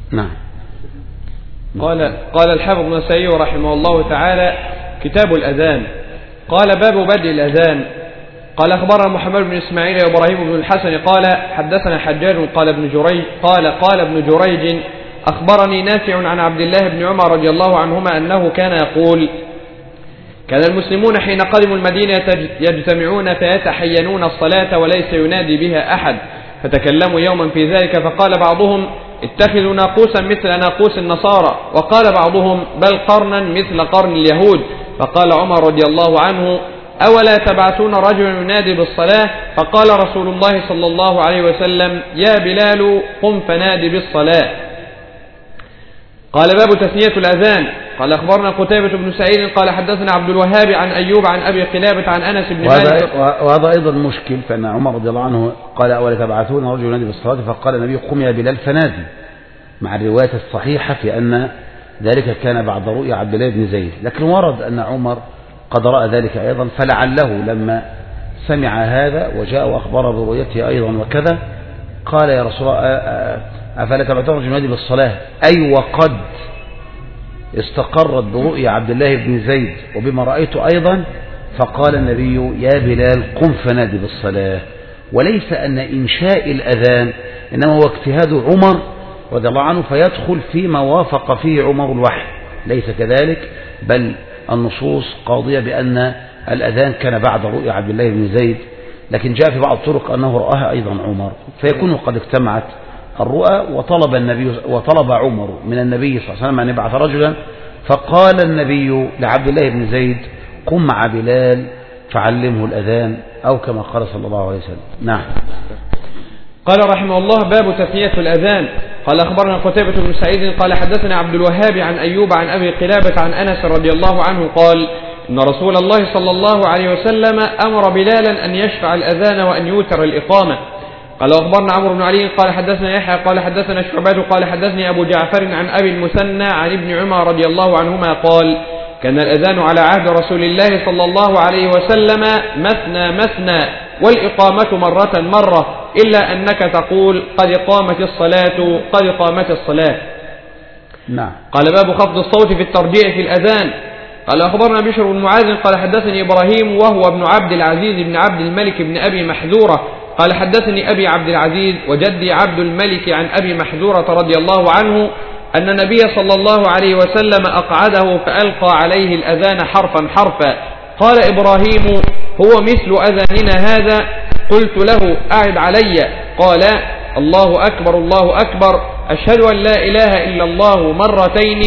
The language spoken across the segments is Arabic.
نعم. قال الحافظ ابن النسائي رحمه الله تعالى: كتاب الأذان. قال: باب بدء الأذان. قال: أخبرنا محمد بن إسماعيل وإبراهيم بن الحسن قال: حدثنا حجاج قال ابن جريج أخبرني نافع عن عبد الله بن عمر رضي الله عنهما أنه كان يقول: كان المسلمون حين قدموا المدينة يجتمعون فيتحينون الصلاة وليس ينادي بها أحد، فتكلموا يوما في ذلك، فقال بعضهم: اتخذوا ناقوسا مثل ناقوس النصارى، وقال بعضهم: بل قرنا مثل قرن اليهود. فقال عمر رضي الله عنه: أولا تبعثون رجلا ينادي بالصلاة؟ فقال رسول الله صلى الله عليه وسلم: يا بلال قم فنادي بالصلاة. قال: باب تثنية الأذان. قال: أخبرنا قتيبة بن سعيد قال: حدثنا عبد الوهاب عن أيوب عن أبي قلابة عن أنس بن مالك. وهذا أيضا مشكل، فإن عمر رضي الله عنه قال: أولا تبعثون رجل ينادي بالصلاة؟ فقال النبي: قم يا بلال فنادي، مع الرواية الصحيحة في أن ذلك كان بعد رؤيا عبد الله بن زيد، لكن ورد أن عمر قد رأى ذلك أيضا، فلعله لما سمع هذا وجاء وأخبر برؤيته أيضا وكذا قال: يا رسول الله أفلا تبعثون رجل ينادي بالصلاة؟ أي وقد استقرت برؤيا عبد الله بن زيد وبما رأيت أيضا. فقال النبي: يا بلال قم فنادي بالصلاة. وليس أن إنشاء الأذان إنما هو اجتهاد عمر رضي الله عنه فيدخل فيما وافق فيه عمر الوحي، ليس كذلك، بل النصوص قاضية بأن الأذان كان بعد رؤيا عبد الله بن زيد، لكن جاء في بعض الطرق أنه رآها أيضا عمر، فيكون قد اجتمعت الرؤى. وطلب عمر من النبي صلى الله عليه وسلم أن يبعث رجلا، فقال النبي لعبد الله بن زيد: قم مع بلال فعلمه الأذان، أو كما قال صلى الله عليه وسلم. نعم. قال رحمه الله: باب تثنية الأذان. قال: أخبرنا قتيبة بن سعيد قال: حدثنا عبد الوهاب عن أيوب عن أبي قلابة عن أنس رضي الله عنه قال: إن رسول الله صلى الله عليه وسلم أمر بلالا أن يشفع الأذان وأن يوتر الإقامة. قال: أخبرنا عمرو بن علي قال: حدثنا يحيى قال: حدثنا شعبة قال: حدثني أبو جعفر عن أبي المثنى عن ابن عمر رضي الله عنهما قال: كان الأذان على عهد رسول الله صلى الله عليه وسلم مثنى مثنى، والإقامة مرة، إلا أنك تقول: قد قامت الصلاة، قد قامت الصلاة. نعم. قال: باب خفض الصوت في الترجيع في الأذان. قال: أخبرنا بشر بن معاذ قال: حدثني إبراهيم وهو ابن عبد العزيز بن عبد الملك بن أبي محذورة قال: حدثني أبي عبد العزيز وجدي عبد الملك عن أبي محذورة رضي الله عنه أن النبي صلى الله عليه وسلم أقعده فألقى عليه الأذان حرفا حرفا. قال إبراهيم: هو مثل أذاننا هذا؟ قلت له: أعد علي. قال: الله أكبر الله أكبر، أشهد أن لا إله إلا الله مرتين،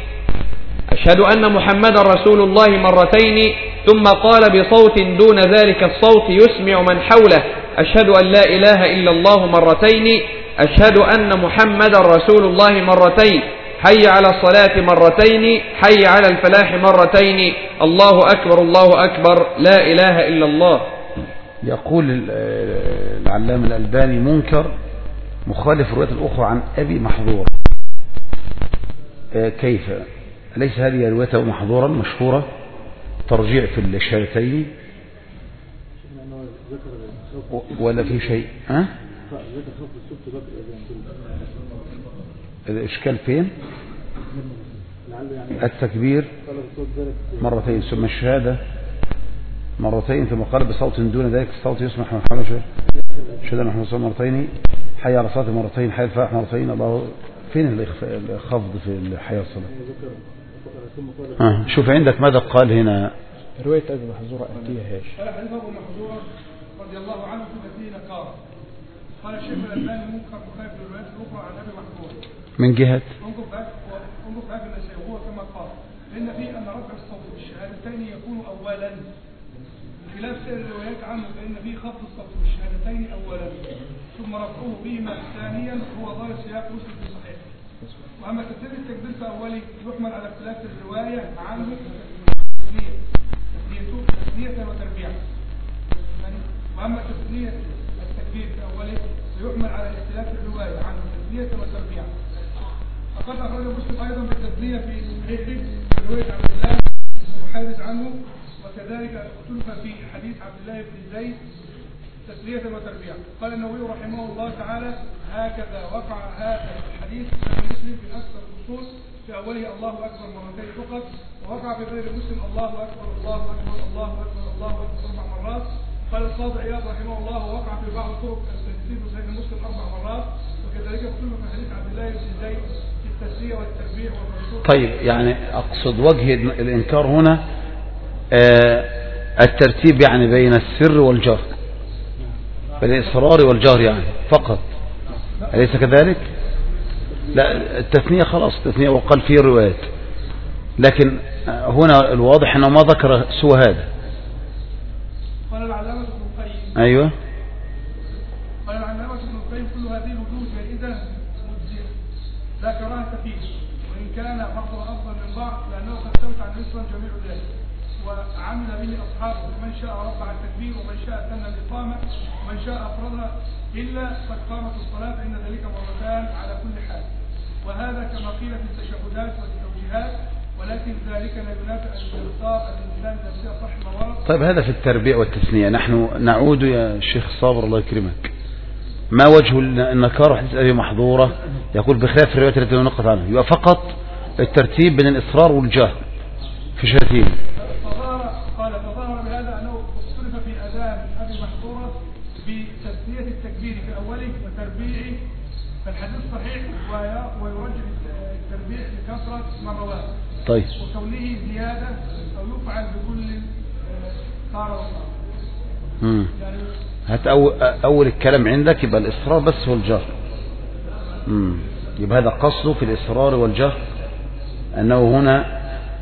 أشهد أن محمدا رسول الله مرتين، ثم قال بصوت دون ذلك الصوت يسمع من حوله: أشهد أن لا إله إلا الله مرتين، أشهد أن محمدا رسول الله مرتين، حي على الصلاة مرتين، حي على الفلاح مرتين، الله أكبر الله أكبر، لا إله إلا الله. يقول العلامة الألباني: منكر مخالف الرواية الأخرى عن أبي محذور. كيف؟ أليس هذه روايته محظورا مشهورة ترجيع في الشهادتين ولا في شيء؟ الإشكال فين؟ التكبير مرتين ثم الشهادة مرتين ثم قال بصوت دون ذلك الصوت يسمح من حوله شهادة نحن صوت مرتين، حي على الصلاة مرتين، حي الفلاح مرتين. الله فين الخفض في الحي على الصلاة؟ شوف عندك ماذا قال هنا. رواية أبي محذورة أتيهاش. قال حديث أبو محذورة رضي الله عنه في الذين قال الشيخ الألباني منكر مخالف للروايات الأخرى عن أبي محذورة من جهة انظر في أبي النسائي هو كما قال: لأن فيه أن رفع الصوت بالشهادتين يكون أولا، خلاف سائر الروايات عنه فإن فيه خفض الصوت بالشهادتين أولا ثم رفعه بهما ثانيا، هو ظاهر سياق مسلم في صحيح. وأما ترتيب التكبير في أوله يحمل على اختلاف الرواية عنه تثنية وتربيع. وأما تثنية التكبير في أوله سيحمل على اختلاف الرواية عنه تثنية وتربيع. فقد أخرج مسلم أيضا بالتثنية في صحيحه رواية عبد الله بن محارز عنه، وكذلك اختلف في حديث عبد الله بن زيد تثنية وتربيع. قال النووي رحمه الله تعالى: هكذا وقع هذا الحديث في مسلم والسكوت. في أوله الله أكبر مرتين فقط، ووقع في غير مسلم الله أكبر الله أكبر الله أكبر الله أكبر 4 مرات. قال القاضي عياض رحمه الله ووقع في بعض طرق التجديد في صحيح مسلم 4 مرات، وكذلك كل في حديث عبد الله بن زيد في التسلية والتربيع والرسول. طيب يعني أقصد وجه الإنكار هنا الترتيب يعني بين السر والجهر، بين الإصرار والجهر يعني فقط، أليس كذلك؟ لا التثنية خلاص التثنية وقال فيه روايات، لكن هنا الواضح أنه ما ذكر سوى هذا. قال العلامة ابن القيم أيوة قال العلامة ابن القيم كل هذه الوجوه جائزة مجزئة لا كراهة فيه، وإن كان بعضها أفضل من بعض لأنه قد ثبت عن الإسلام جميع ذلك وعمل به أصحابه، من شاء رفع التكبير ومن شاء ثنى الإقامة ومن شاء أفردها، إلا قد قامت الصلاة فإن ذلك مرتان على كل حال، وهذا كما قيل في التشهدات والتوجيهات، ولكن ذلك لا ينافي أن يختار الإنسان نفسه صح الموارد. طيب هذا في التربيع والتثنية. نحن نعود يا شيخ صابر الله يكرمك، ما وجه النكار حديث أبي محظورة يقول بخلاف الروايات التي نقص عنها، يبقى فقط الترتيب بين الإصرار والجهر في شهادتين. فظهر بهذا أنه اختلف في أذان أبي محظورة بتثنية التكبير في أوله وتربيعه، فالحديث صحيح ويرجح التربيع لكثرة من رواه. طيب وكونه زيادة أو يفعل بكل طار وطار. يعني هات أول الكلام عندك يبقى الإصرار بس والجهر. يبقى هذا قصده في الإصرار والجهر أنه هنا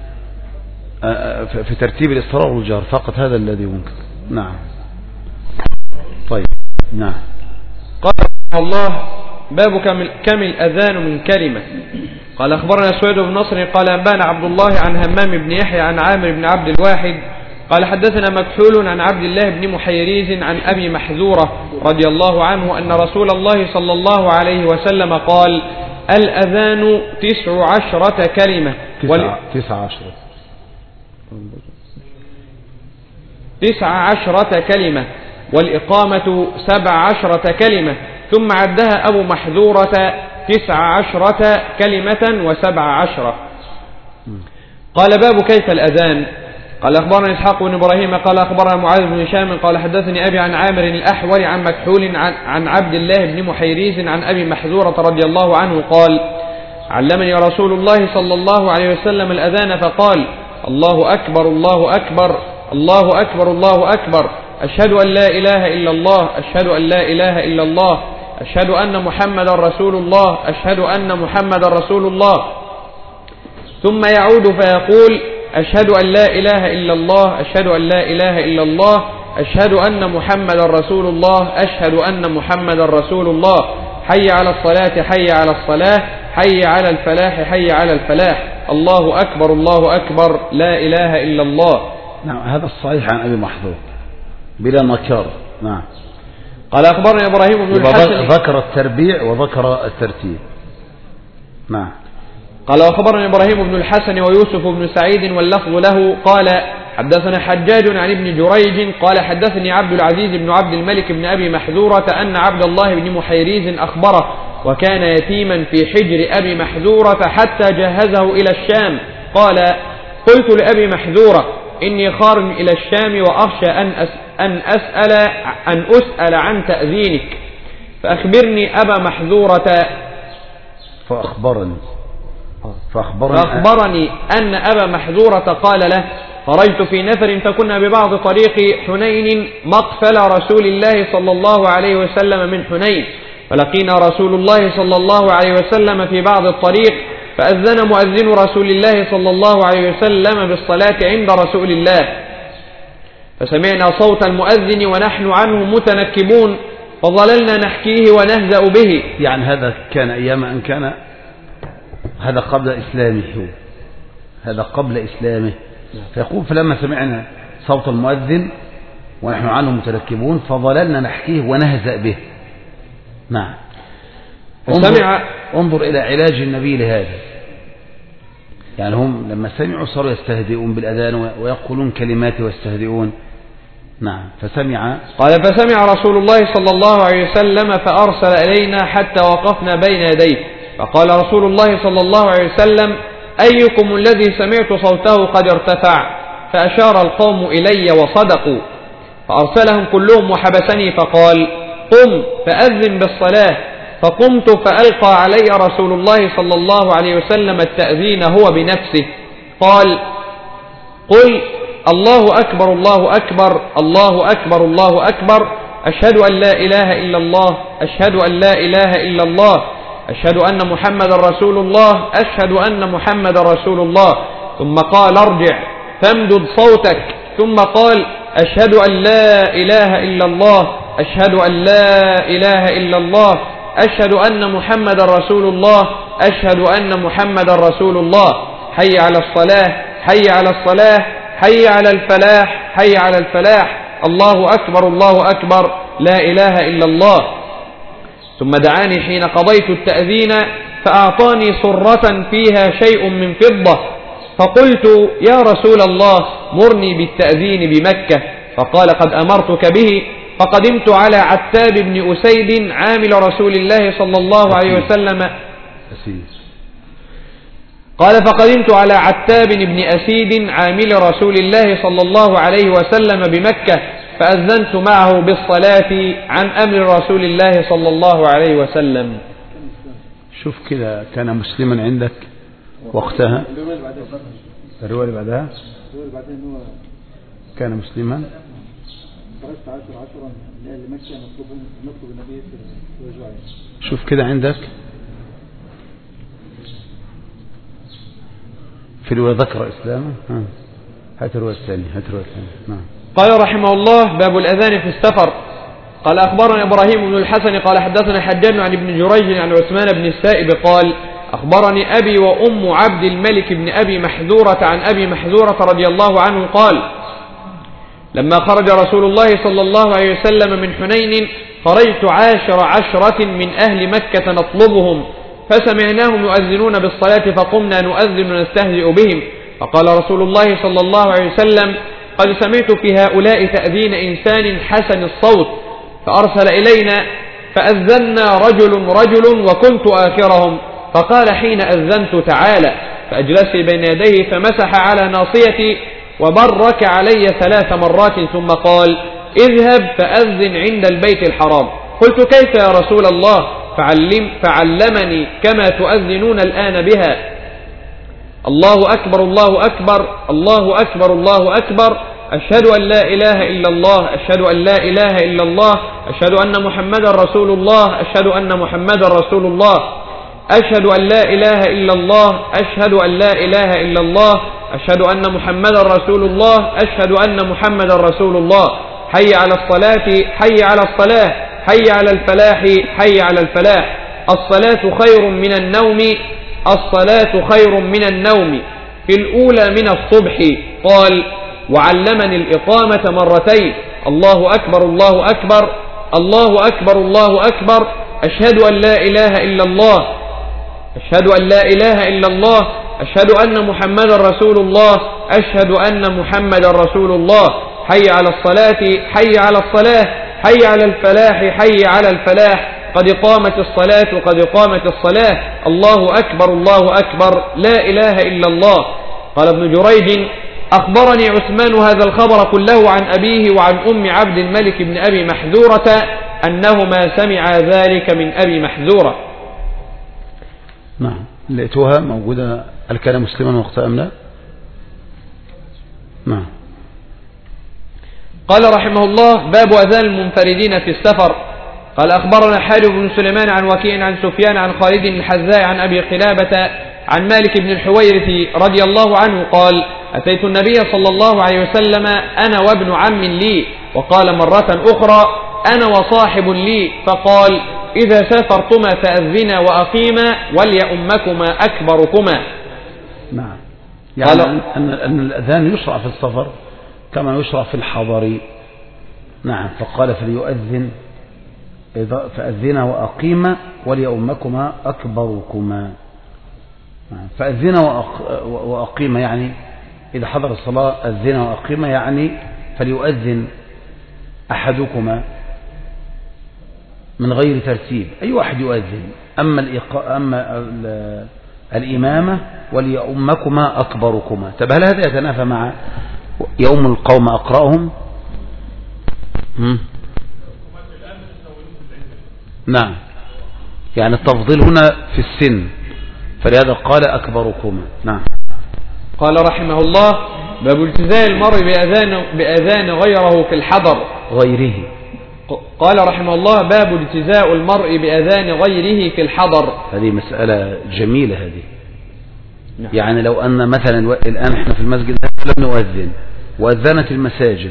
في ترتيب الإصرار والجهر فقط، هذا الذي يمكن. نعم. طيب نعم. قال الله باب كم الأذان من كلمة. قال أخبرنا سويد بن نصر قال أنبانا عبد الله عن همام بن يحيى عن عامر بن عبد الواحد قال حدثنا مكحول عن عبد الله بن محيريز عن أبي محذورة رضي الله عنه أن رسول الله صلى الله عليه وسلم قال الأذان 19 كلمة 19 كلمة والإقامة 17 كلمة، ثم عدها أبو محذورة 19 كلمة و17. قال باب كيف الأذان. قال أخبرنا إسحاق بن إبراهيم قال أخبرنا معاذ بن هشام قال حدثني أبي عن عامر الأحول عن مكحول عن عبد الله بن محيريز عن أبي محذورة رضي الله عنه قال علمني رسول الله صلى الله عليه وسلم الأذان فقال الله أكبر الله أكبر الله أكبر الله أكبر، أشهد أن لا إله إلا الله أشهد أن لا إله إلا الله أشهد أن محمد رسول الله أشهد أن محمد رسول الله، ثم يعود فيقول أشهد أن لا إله إلا الله أشهد أن لا إله إلا الله أشهد أن محمد رسول الله أشهد أن محمد رسول الله، حي على الصلاة حي على الصلاة حي على الفلاح حي على الفلاح، الله أكبر الله أكبر لا إله إلا الله. نعم هذا الصحيح عن أبي محذور بلا نكار. نعم. قال أخبرنا إبراهيم بن الحسن ذكر التربيع وذكر الترتيب. نعم. قال أخبرنا إبراهيم بن الحسن ويوسف بن سعيد واللفظ له قال حدثنا حجاج عن ابن جريج قال حدثني عبد العزيز بن عبد الملك بن أبي محذورة أن عبد الله بن محيريز أخبره وكان يتيما في حجر أبي محذورة حتى جهزه إلى الشام. قال قلت لأبي محذورة إني خارج إلى الشام وأخشى أن أسأل عن تأذينك فأخبرني أبا محذورة فأخبرني أن أبا محذورة قال له خرجت في نفر فكنا ببعض طريق حنين مقفل رسول الله صلى الله عليه وسلم من حنين، فلقينا رسول الله صلى الله عليه وسلم في بعض الطريق فأذن مؤذن رسول الله صلى الله عليه وسلم بالصلاة عند رسول الله، فسمعنا صوت المؤذن ونحن عنه متنكبون فظللنا نحكيه ونهزأ به. يعني هذا كان أيام أن كان هذا قبل إسلامه، هذا قبل إسلامه. فيقول فلما سمعنا صوت المؤذن ونحن عنه متنكبون فظللنا نحكيه ونهزأ به. نعم. انظر إلى علاج النبي لهذا، يعني هم لما سمعوا صاروا يستهزئون بالأذان ويقولون كلمات ويستهزئون. نعم. فسمع رسول الله صلى الله عليه وسلم فأرسل إلينا حتى وقفنا بين يديه فقال رسول الله صلى الله عليه وسلم: أيكم الذي سمعت صوته قد ارتفع؟ فأشار القوم إلي وصدقوا، فأرسلهم كلهم وحبسني فقال: قم فأذن بالصلاة. فقمت فألقى علي رسول الله صلى الله عليه وسلم التأذين هو بنفسه، قال: قل الله أكبر الله أكبر الله أكبر الله أكبر، أشهد أن لا إله إلا الله، أشهد أن لا إله إلا الله، أشهد أن محمد رسول الله، أشهد أن محمد رسول الله. ثم قال: ارجع فامدد صوتك. ثم قال: أشهد أن لا إله إلا الله، أشهد أن لا إله إلا الله، أشهد أن محمد رسول الله، أشهد أن محمد رسول الله. حي على الصلاة، حي على الصلاة، حي على الفلاح، حي على الفلاح، الله أكبر الله أكبر، لا إله إلا الله. ثم دعاني حين قضيت التأذين فأعطاني صرة فيها شيء من فضة، فقلت: يا رسول الله مرني بالتأذين بمكة. فقال: قد أمرتك به. فقدمت على عتاب بن أسيد عامل رسول الله صلى الله عليه وسلم. قال: فقدمت على عتاب بن أسيد عامل رسول الله صلى الله عليه وسلم بمكة، فأذنت معه بالصلاة عن أمر رسول الله صلى الله عليه وسلم. شوف كده، كان مسلما عندك وقتها. الرواية اللي بعدها كان مسلما. شوف كده عندك في الرواية ذكر إسلامه. هات الرواية الثانية، هات الرواية الثانية. نعم. قال رحمه الله: باب الأذان في السفر. قال: أخبرنا إبراهيم بن الحسن قال حدثنا حجاج عن ابن جريج عن عثمان بن السائب قال: أخبرني أبي وأم عبد الملك بن أبي محذورة عن أبي محذورة رضي الله عنه قال: لما خرج رسول الله صلى الله عليه وسلم من حنين خرجت 10 من أهل مكة نطلبهم، فسمعناهم يؤذنون بالصلاة فقمنا نؤذن ونستهزئ بهم، فقال رسول الله صلى الله عليه وسلم: قد سمعت في هؤلاء تأذين إنسان حسن الصوت، فأرسل إلينا فأذنا رجل وكنت آخرهم، فقال حين أذنت: تعالى، فأجلسي بين يديه فمسح على ناصيتي وبرك علي 3 مرات ثم قال: اذهب فأذن عند البيت الحرام. قلت: كيف يا رسول الله؟ فعلمني كما تؤذنون الآن بها: الله أكبر الله أكبر الله أكبر الله أكبر، أشهد أن لا إله إلا الله، أشهد أن لا إله إلا الله، أشهد أن محمدا رسول الله، أشهد أن محمدا رسول الله، أشهد أن لا إله إلا الله، أشهد أن لا إله إلا الله، أشهد أن محمدا رسول الله، أشهد أن محمدا رسول الله. حي على الصلاة، حي على الصلاة، حي على الفلاح، حي على الفلاح. الصلاة خير من النوم، الصلاة خير من النوم. في الأولى من الصبح. قال: وعلمني الإقامة 2 مرتين: الله أكبر الله أكبر الله أكبر الله أكبر، أشهد أن لا إله إلا الله، أشهد أن لا إله إلا الله، أشهد أن محمدا رسول الله، أشهد أن محمدا رسول الله. حي على الصلاة، حي على الصلاة، حي على الفلاح، حي على الفلاح. قد قامت الصلاة، قد قامت الصلاة، الله أكبر الله أكبر، لا إله إلا الله. قال ابن جريج: أخبرني عثمان هذا الخبر كله عن أبيه وعن أم عبد الملك بن أبي محذورة أنهما سمعا ذلك من أبي محذورة. نعم. لقيتوها موجودة. هل كان مسلما وقتها أم لا؟ نعم. قال رحمه الله: باب أذان المنفردين في السفر. قال: أخبرنا حارث بن سليمان عن وكيع عن سفيان عن خالد الحذاء عن أبي قلابة عن مالك بن الحويرث رضي الله عنه قال: أتيت النبي صلى الله عليه وسلم أنا وابن عم لي، وقال مرة أخرى: أنا وصاحب لي، فقال: إذا سافرتما فأذنا وأقيما وليؤمكما أكبركما. نعم. يعني أن الأذان يشرع في السفر كما يشرع في الحضر. نعم. فقال: فليؤذن فأذنا وأقيما وليؤمكما أكبركما. فأذنا وأقيما يعني إذا حضر الصلاة أذنا وأقيما، يعني فليؤذن أحدكما من غير ترتيب أي واحد يؤذن. أما الإمامة وليؤمكما أكبركما. طب هل هذا يتنافى مع يوم القوم أقرأهم؟ نعم، يعني التفضيل هنا في السن، فلهذا قال أكبركما. نعم. قال رحمه الله: باب التزام المرء بأذان غيره في الحضر. غيره. قال رحمه الله: باب التزاء المرء بأذان غيره في الحضر. هذه مسألة جميلة هذه. نعم. يعني لو أن مثلا الآن احنا في المسجد لم نؤذن وأذنت المساجد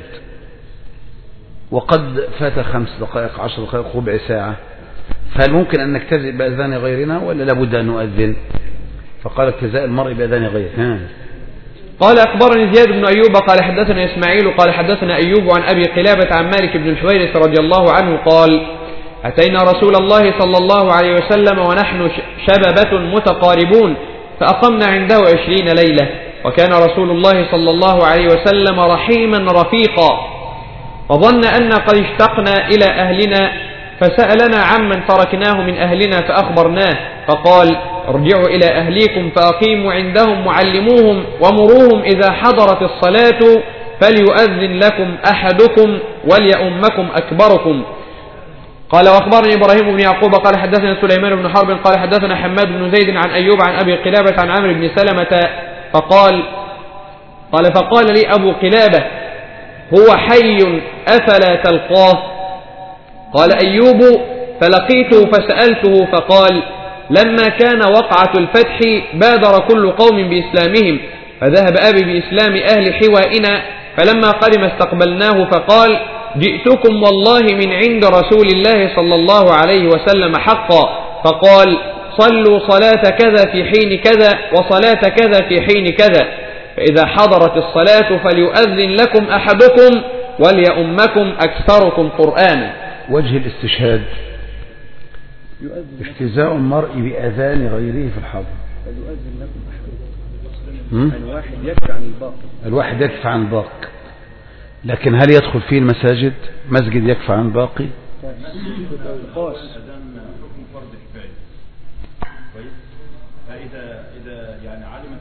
وقد فات 5 دقائق 10 دقائق ربع ساعة، فهل ممكن أن نجتزئ بأذان غيرنا ولا لابد أن نؤذن؟ فقال اجتزاء المرء بأذان غيره. قال: أخبرني زياد بن أيوب قال حدثنا إسماعيل قال حدثنا أيوب عن أبي قلابة عن مالك بن الحويرث رضي الله عنه قال: أتينا رسول الله صلى الله عليه وسلم ونحن شببة متقاربون فأقمنا عنده 20 ليلة، وكان رسول الله صلى الله عليه وسلم رحيما رفيقا، وظن أن قد اشتقنا إلى أهلنا فسألنا عمن تركناه من أهلنا فأخبرناه، فقال: ارجعوا إلى أهليكم فأقيموا عندهم وعلموهم ومروهم إذا حضرت الصلاة فليؤذن لكم أحدكم وليؤمكم أكبركم. قال: وأخبرني إبراهيم بن يعقوب قال حدثنا سليمان بن حرب قال حدثنا حماد بن زيد عن أيوب عن أبي قلابة عن عمرو بن سلمة فقال لي أبو قلابة: هو حي أفلا تلقاه؟ قال أيوب: فلقيته فسألته فقال: لما كان وقعة الفتح بادر كل قوم بإسلامهم، فذهب أبي بإسلام أهل حوائنا، فلما قدم استقبلناه فقال: جئتكم والله من عند رسول الله صلى الله عليه وسلم حقا، فقال: صلوا صلاة كذا في حين كذا وصلاة كذا في حين كذا، فإذا حضرت الصلاة فليؤذن لكم أحدكم وليؤمكم أكثركم قرآنا. وجه الاستشهاد اجتزاء المرء بأذان غيره في الحضر. فليؤذن لكم أحدكم. الواحد يكفي عن الباقي. الواحد يكفي عن الباقي، لكن هل يدخل فيه المساجد؟ مسجد يكفي عن الباقي؟ فإذا يعني علمت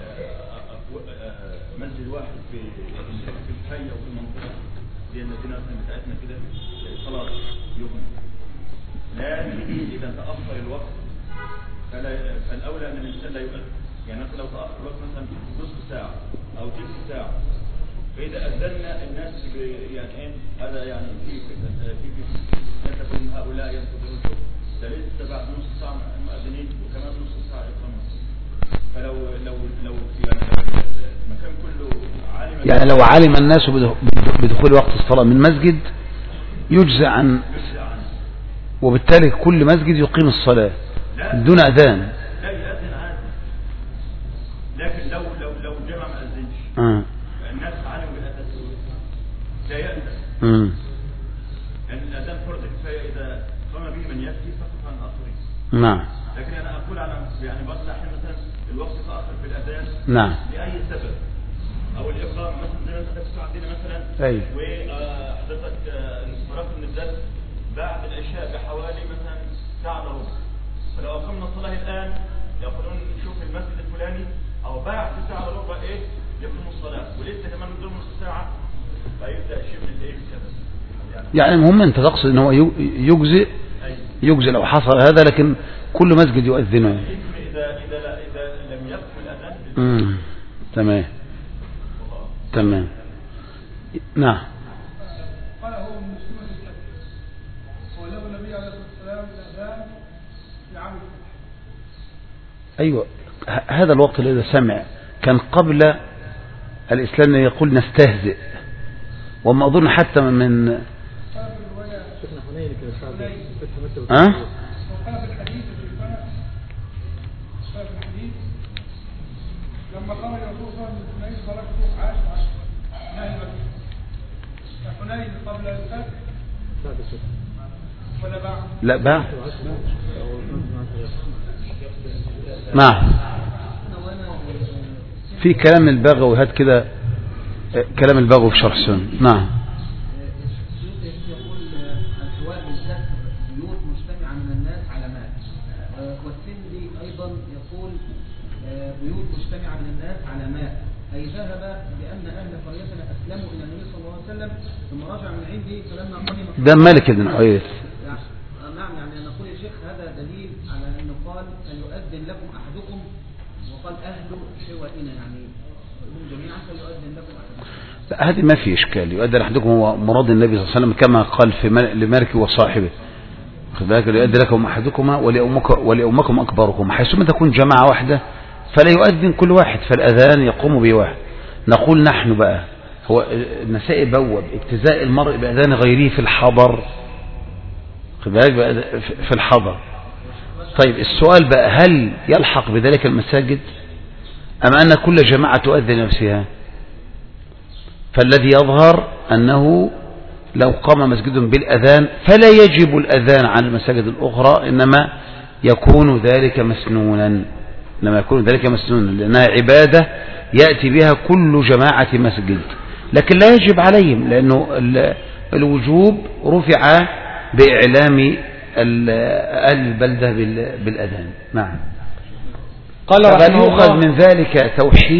مسجد واحد في الحي أو في المنطقة زي المدينة بتاعتنا كده خلاص يغني، لكن إذا تأخر الوقت فالأولى أن الإنسان لا يؤذن. يعني مثلا لو تأخر الوقت مثلا نصف ساعة أو تلت ساعة، فإذا أذنا الناس يعني إيه هذا يعني في نسبة من هؤلاء ينتظرون شوف ده لسه بعد نصف ساعة المؤذنين وكمان نصف ساعة إقامة. فلو يعني المكان كله عالم، يعني لو علم الناس بدخول وقت الصلاة من مسجد يجزى عن، وبالتالي كل مسجد يقيم الصلاة دون أذان. لا يأذن عادي، لكن لو جمع ما أذنش الناس علموا بالأذان لا يأذن، لأن الأذان فرض كفاية إذا قام به من يأتي فقط عن آخرين. نعم. لكن أنا أقول على يعني بعض الأحيان مثلا الوقت تأخر في الأذان نعم لأي سبب، أو الإقامة مثلا زي ما أنت تسمع عندنا مثلا. أيوه. وحضرتك فرقت من الدرس بعد العشاء بحوالي مثلا ساعة إلا ربع، فلو أقمنا الصلاة الآن يقولون شوف المسجد الفلاني أو بعد ساعة إلا ربع إيه يقيموا الصلاة، ولسه كمان من نص ساعة فيبدأ شيء من الإيه كذا. يعني المهم أنت تقصد إن هو يجزئ لو حصل هذا، لكن كل مسجد يؤذنه. إذا لم يكن الأذان. تمام. نعم. قال هو من سنة الفتح، وله النبي عليه الصلاة والسلام الأذان في عام الفتح. أيوة، هذا الوقت الذي سمع كان قبل الإسلام يقول نستهزئ، وما أظن حتى من لما قال الرسول صلى الله عليه وسلم حنين تركته 10 نهي مكة، حنين قبل الفتح ولا بعد؟ لا بعد. نعم. في كلام البغوي هات كده، كلام البغوي في شرح السنة. نعم. يقول الجواب بالذكر بيوت بيوت مجتمعة من الناس على ماء، أي ذهب بأن أهل قريتنا أسلموا إلى النبي صلى الله عليه وسلم ثم رجع من عنده فلما قدم ده مالك بن حويرث. نعم، يعني نقول يا شيخ هذا دليل على أنه قال فليؤذن لكم أحدكم، وقال أهل حوائنا يعني جميعا فليؤذن لكم أحدكم. لا هذه ما في إشكال، يؤذن أحدكم هو مراد النبي صلى الله عليه وسلم كما قال في لمالك وصاحبه، خذ بالك، ليؤذن لكم أحدكما ولأمكم أكبركم، حيثما تكون جماعة واحدة فلا يؤذن كل واحد، فالأذان يقوم به واحد. نقول نحن بقى هو النسائي بوب اجتزاء المرء بأذان غيره في الحضر، خذ بالك في الحضر. طيب السؤال بقى هل يلحق بذلك المساجد أم أن كل جماعة تؤذن نفسها؟ فالذي يظهر أنه لو قام مسجد بالأذان فلا يجب الأذان عن المساجد الأخرى، إنما يكون ذلك مسنونا، لأنها عبادة يأتي بها كل جماعة مسجد، لكن لا يجب عليهم، لأنه الوجوب رفع بإعلام أهل البلدة بالأذان. نعم. قال رحمه الله يؤخذ من ذلك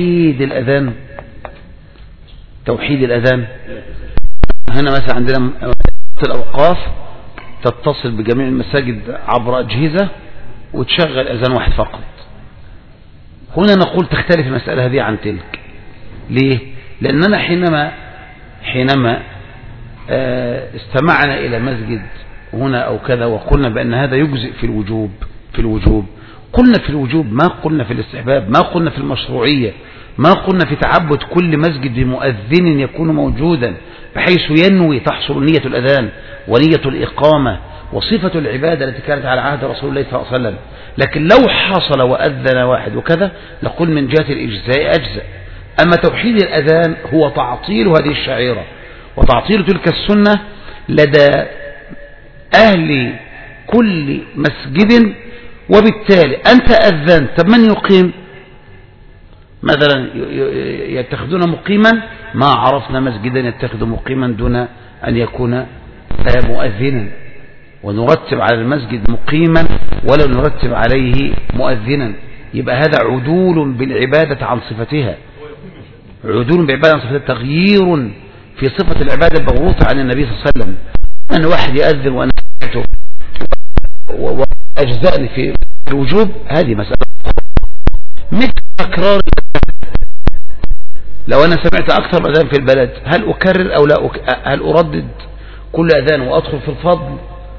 توحيد الأذان. هنا مثلا عندنا الأوقاف تتصل بجميع المساجد عبر أجهزة وتشغل أذان واحد فقط. هنا نقول تختلف المسألة هذه عن تلك. ليه؟ لأننا حينما استمعنا إلى مسجد هنا أو كذا وقلنا بأن هذا يجزئ في الوجوب قلنا في الوجوب، ما قلنا في الاستحباب، ما قلنا في المشروعية، ما قلنا في تعبد كل مسجد بمؤذن يكون موجودا بحيث ينوي تحصل نية الأذان ونية الإقامة وصفة العبادة التي كانت على عهد رسول الله صلى الله عليه وسلم. لكن لو حصل وأذن واحد وكذا نقول من جهة الإجزاء أجزاء. أما توحيد الأذان هو تعطيل هذه الشعيرة وتعطيل تلك السنة لدى أهل كل مسجد، وبالتالي أنت أذنت، طب من يقيم؟ مثلا يتخذون مقيما، ما عرفنا مسجدا يتخذ مقيما دون أن يكون مؤذنا، ونرتب على المسجد مقيما ولا نرتب عليه مؤذنا، يبقى هذا عدول بالعبادة عن صفتها، تغيير في صفة العبادة المبعوثة عن النبي صلى الله عليه وسلم. أن واحد يأذن وأنا سمعته وأجزأني في الوجوب، هذه مسألة. مثل تكرار، لو أنا سمعت أكثر أذان في البلد هل أكرر أو لا هل أردد كل أذان وأدخل في الفضل؟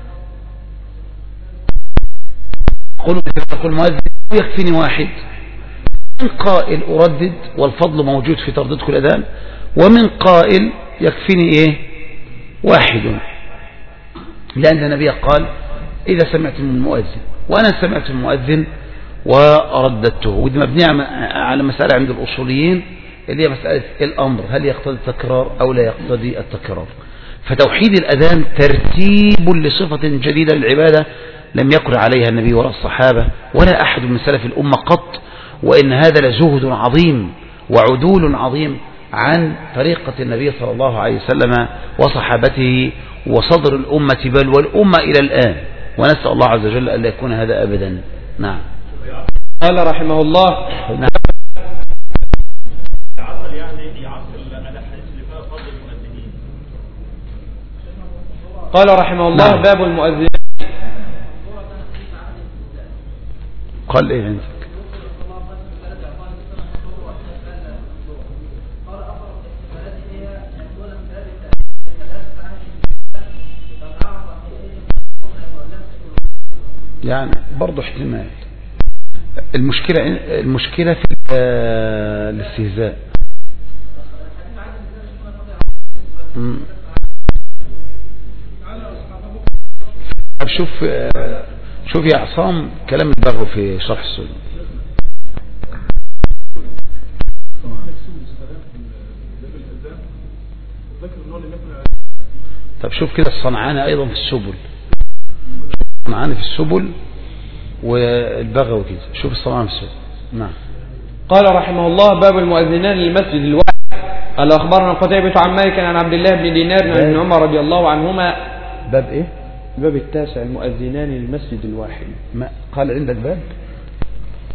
قل مؤذن يكفيني واحد. من قائل أردد والفضل موجود في تردد كل أذان، ومن قائل يكفيني واحد، لأن النبي قال إذا سمعت من المؤذن، وأنا سمعت من المؤذن ورددته. ودي مبنية على مسألة عند الأصوليين اللي هي مسألة الأمر هل يقتضي التكرار أو لا يقتضي التكرار. فتوحيد الأذان ترتيب لصفة جديدة للعبادة لم يقر عليها النبي ولا الصحابة ولا أحد من سلف الأمة قط، وإن هذا لزهد عظيم وعدول عظيم عن طريقة النبي صلى الله عليه وسلم وصحابته وصدر الأمة بل والأمة إلى الآن، ونسأل الله عز وجل أن لا يكون هذا أبدا. نعم. قال رحمه الله نعم. قال رحمه الله باب المؤذنين. قال إيه عندك؟ يعني برضو احتمال. المشكلة في الاستهزاء. شوف يا عصام كلام البغوي في شرح السنة. طب شوف كده الصنعاني أيضا في السبل، والبغوي كده، شوف الصنعاني في السبل. نعم. قال رحمه الله باب المؤذنان للمسجد الواحد. قال أخبرنا قتيبة عن مالك عن عبد الله بن دينار عن ابن عمر رضي الله عنهما. باب إيه؟ الباب التاسع المؤذنان للمسجد الواحد. ما قال عندك باب؟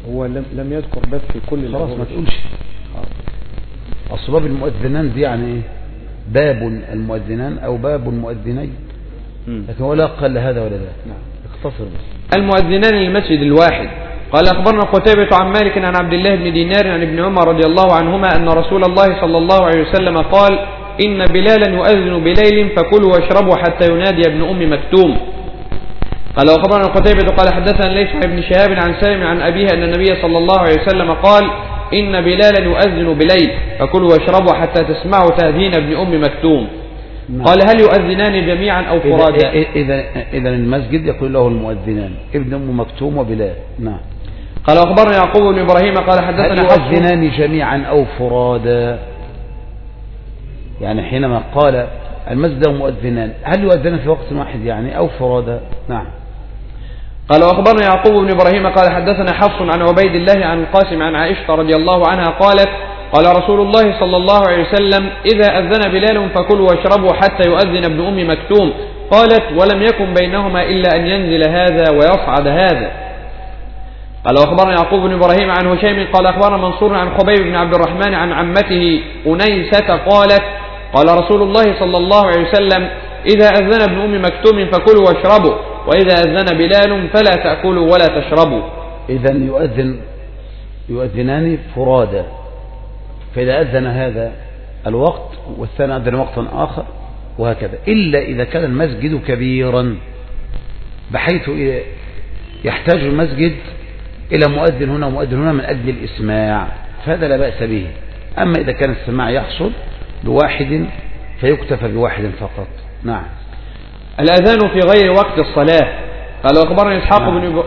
هو لم يذكر باب في كل خلاص ما تقولش. أصل باب المؤذنان دي يعني إيه؟ باب المؤذنان أو باب المؤذنين، لكن هو لا قال هذا ولا ذا. اختصر بس. المؤذنان للمسجد الواحد. قال أخبرنا قتيبة عن مالك عن عبد الله بن دينار عن ابن عمر رضي الله عنهما أن رسول الله صلى الله عليه وسلم قال إن بلالا يؤذن بليل فكلوا واشربوا حتى ينادي ابن أم مكتوم. قال أخبرنا قتيبة قال حدثنا ليث بن شهاب عن سالم عن أبيه أن النبي صلى الله عليه وسلم قال إن بلالا يؤذن بليل فكلوا واشربوا حتى تسمعوا تأذين ابن أم مكتوم. قال هل يؤذنان جميعا أو فرادا؟ إذا المسجد يقول له المؤذنان ابن أم مكتوم وبلال. نعم. قال أخبرنا يعقوب بن إبراهيم قال حدثنا هل يؤذنان جميعا أو فرادا؟ يعني حينما قال المسجد له مؤذنان هل يؤذنان في وقت واحد يعني أو فرادا؟ نعم. قال وأخبرنا يعقوب بن إبراهيم قال حدثنا حفص عن عبيد الله عن القاسم عن عائشة رضي الله عنها قالت قال رسول الله صلى الله عليه وسلم إذا أذن بلال فكلوا واشربوا حتى يؤذن ابن أم مكتوم. قالت ولم يكن بينهما إلا أن ينزل هذا ويصعد هذا. قال وأخبرنا يعقوب بن إبراهيم عن هشيم قال أخبرنا منصور عن خبيب بن عبد الرحمن عن عمته أنيسة قالت قال رسول الله صلى الله عليه وسلم إذا أذن ابن أم مكتوم فكلوا واشربوا وإذا أذن بلال فلا تأكلوا ولا تشربوا. إذن يؤذنان فرادا، فإذا أذن هذا الوقت والثاني أذن وقتا آخر وهكذا، إلا إذا كان المسجد كبيرا بحيث يحتاج المسجد إلى مؤذن هنا ومؤذن هنا من أجل الإسماع، فهذا لا بأس به. أما إذا كان السماع يحصل بواحد فيكتفى بواحد فقط. نعم. الأذان في غير وقت الصلاة. قال أخبرني إسحاق بن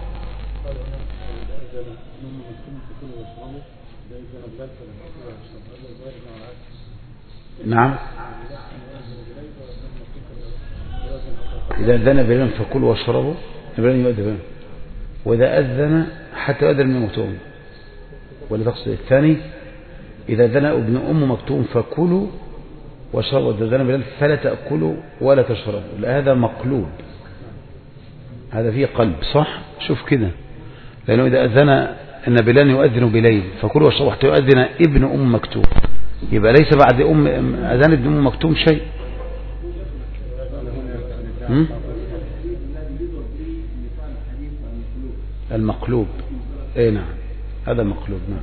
نعم. إذا أذن بلال فكلوا واشربوا بلال يؤذن، وإذا أذن حتى يؤذن ابن مكتوم. ولا تقصد الثاني إذا أذن ابن أم مكتوم فكلوا واشربوا، إذا أذن بلال فلا تأكلوا ولا تشربوا. لا هذا مقلوب، هذا فيه قلب صح. شوف كده، لأنه إذا أذن أن بلال يؤذن بليل فكلوا واشربوا حتى يؤذن ابن أم مكتوم، يبقى ليس بعد أذان ابن أم مكتوم شيء. المقلوب. اي نعم، هذا المقلوب. نعم.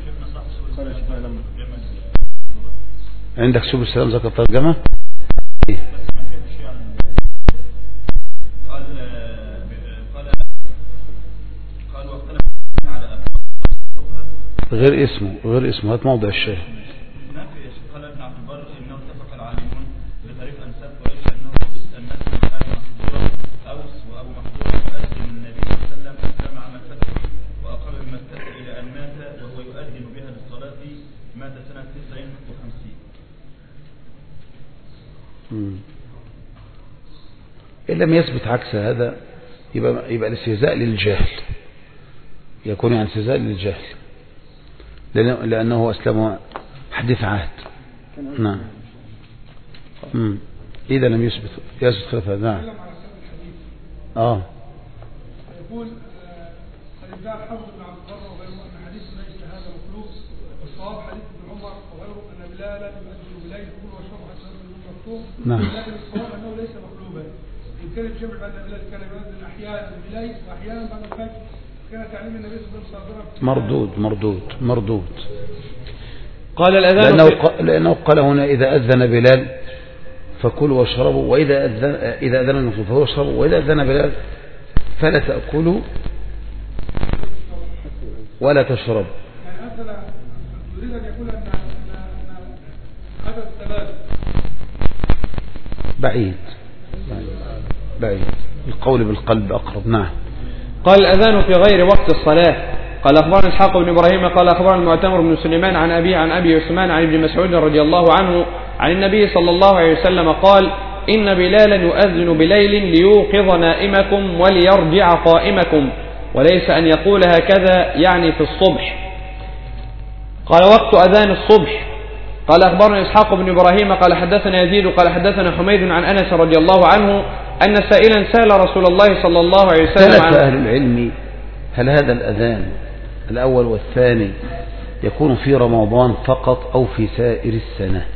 عندك سبل السلام ذكر الترجمة. غير اسمه هات موضع الشاهد. قال ابن عبد البر انه اتفق العالمون بطريق انساب قريش انه الناس من آل محظورة اوس وابو محظورة يؤذن النبي صلى الله عليه وسلم اسلم عام الفتح واقام بمكة الى ان مات وهو يؤذن بها للصلاة. مات سنة 59. إن لم يثبت عكس هذا يبقى الاستهزاء للجهل، يكون يعني استهزاء للجهل، لأنه أسلم حديث عهد. نعم. إذا لم يثبت خلاف هذا. نعم. يقول الإبداع حفظ بن عبد البر وغيره أن حديث ليس هذا مخلوق، والصواب حديث ابن عمر وغيره أن بلالا يؤذن بليل كل وشرب حتى يؤذن المكتوم. نعم. لكن الصواب أنه ليس مخلوبا، يمكن الجمع بأن بلال كان يؤذن أحيانا بليل وأحيانا بعد الفجر، كان تعليم النبي صلى الله عليه وسلم مردود. قال الأذان لأنه قال هنا إذا أذن بلال فكلوا واشربوا، وإذا أذن المكتوم فكلوا واشربوا، وإذا أذن بلال فلا تأكلوا ولا تشربوا. يعني أذن يريد أن يقول أن هذا الثلاث بعيد القول بالقلب أقرب. نعم. قال الأذان في غير وقت الصلاة. قال أخبرنا إسحاق بن إبراهيم قال أخبرنا المعتمر بن سليمان عن أبي عثمان عن ابن مسعود رضي الله عنه عن النبي صلى الله عليه وسلم قال إن بلالا يؤذن بليل ليوقظ نائمكم وليرجع قائمكم، وليس أن يقول هكذا يعني في الصبح. قال وقت أذان الصبح. قال أخبرنا إسحاق بن إبراهيم قال حدثنا يزيد قال حدثنا حميد عن أنس رضي الله عنه أن سائلا سأل رسول الله صلى الله عليه وسلم عن أهل العلم هل هذا الأذان الأول والثاني يكون في رمضان فقط أو في سائر السنة؟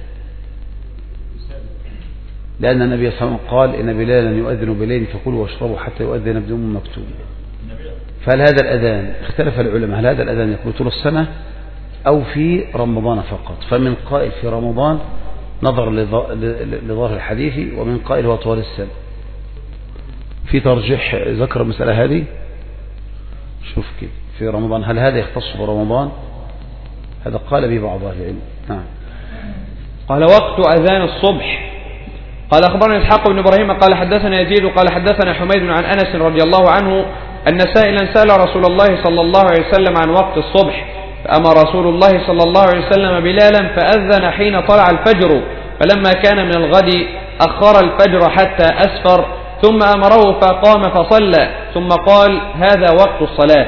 لأن النبي صلى الله عليه وسلم قال إن بلالا يؤذن بليل فكلوا واشربوا حتى يؤذن ابن أم مكتوم. فهل هذا الأذان اختلف العلماء، هل هذا الأذان يكون طول السنة أو في رمضان فقط؟ فمن قائل في رمضان نظر لظاهر الحديث، ومن قائل هو طوال السنة. في ترجيح ذكر المسألة هذه. شوف كده في رمضان هل هذا يختص برمضان؟ هذا قال به بعض أهل العلم. نعم. قال وقت أذان الصبح. قال أخبرنا إسحاق بن إبراهيم قال حدثنا يزيد قال حدثنا حميد عن أنس رضي الله عنه أن سائلا سأل رسول الله صلى الله عليه وسلم عن وقت الصبح، فأمر رسول الله صلى الله عليه وسلم بلالا فأذن حين طلع الفجر، فلما كان من الغد أخر الفجر حتى أسفر، ثم أمره فقام فصلى، ثم قال هذا وقت الصلاة.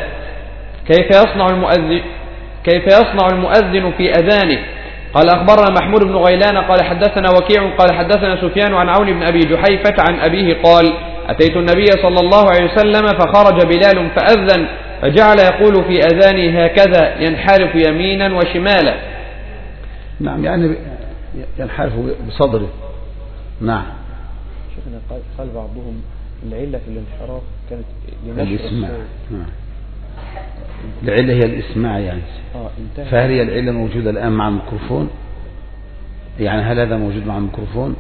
كيف يصنع المؤذن في أذانه؟ قال أخبرنا محمود بن غيلان قال حدثنا وكيع قال حدثنا سفيان عن عون بن أبي جحيفة عن أبيه قال أتيت النبي صلى الله عليه وسلم فخرج بلال فأذن، فجعل يقول في أذانه هكذا ينحرف يمينا وشمالا. نعم، يعني ينحرف بصدره. نعم. شيخنا قال بعضهم العلة في الانحراف كانت الإسماع. العلة هي الإسماع يعني. فهل هي العلة موجودة الآن مع الميكروفون؟ يعني هل هذا موجود مع الميكروفون؟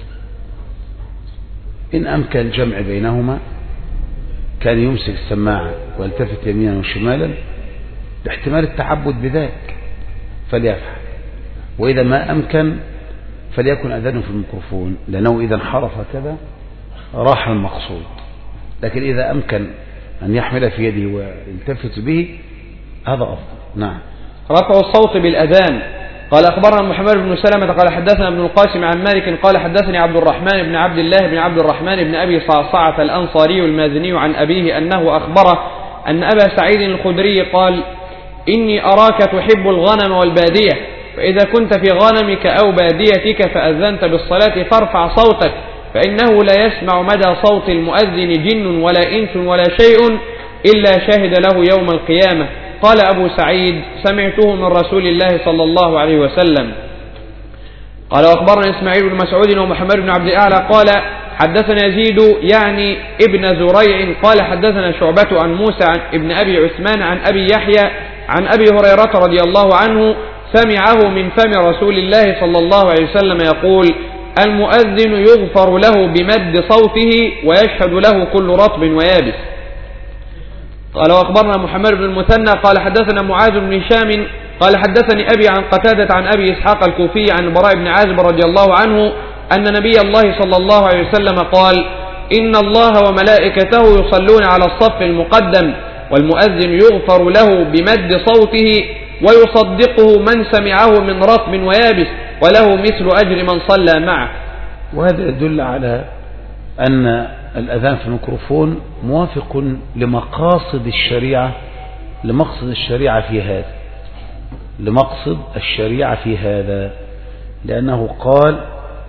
إن أمكن الجمع بينهما كان يمسك السماعة ويلتفت يمينا وشمالا لاحتمال التعبد بذلك فليفعل، وإذا ما أمكن فليكن أذانه في الميكروفون، لأنه إذا انحرف كذا راح المقصود. لكن إذا أمكن أن يحمل في يده ويلتفت به هذا أفضل. نعم. رفع الصوت بالأذان. قال أخبرنا محمد بن سلمة قال حدثنا ابن القاسم عن مالك قال حدثني عبد الرحمن بن عبد الله بن عبد الرحمن بن أبي صعصعة الأنصاري المازني عن أبيه أنه أخبره أن أبا سعيد الخدري قال إني أراك تحب الغنم والبادية، فإذا كنت في غنمك أو باديتك فأذنت بالصلاة فارفع صوتك، فإنه لا يسمع مدى صوت المؤذن جن ولا إنس ولا شيء إلا شهد له يوم القيامة. قال أبو سعيد سمعته من رسول الله صلى الله عليه وسلم. قال وأخبرنا إسماعيل بن مسعود ومحمد بن عبد الأعلى قال حدثنا يزيد يعني ابن زريع قال حدثنا شعبة عن موسى عن ابن أبي عثمان عن أبي يحيى عن أبي هريرة رضي الله عنه سمعه من فم رسول الله صلى الله عليه وسلم يقول المؤذن يغفر له بمد صوته ويشهد له كل رطب ويابس. قال وأخبرنا محمد بن المثنى قال حدثنا معاذ بن هشام قال حدثني أبي عن قتادة عن أبي إسحاق الكوفي عن البراء بن عازب رضي الله عنه أن نبي الله صلى الله عليه وسلم قال إن الله وملائكته يصلون على الصف المقدم، والمؤذن يغفر له بمد صوته ويصدقه من سمعه من رطب ويابس، وله مثل أجر من صلى معه. وهذا يدل على أن الأذان في الميكروفون موافق لمقاصد الشريعة، لمقصد الشريعة في هذا، لمقصد الشريعة في هذا، لأنه قال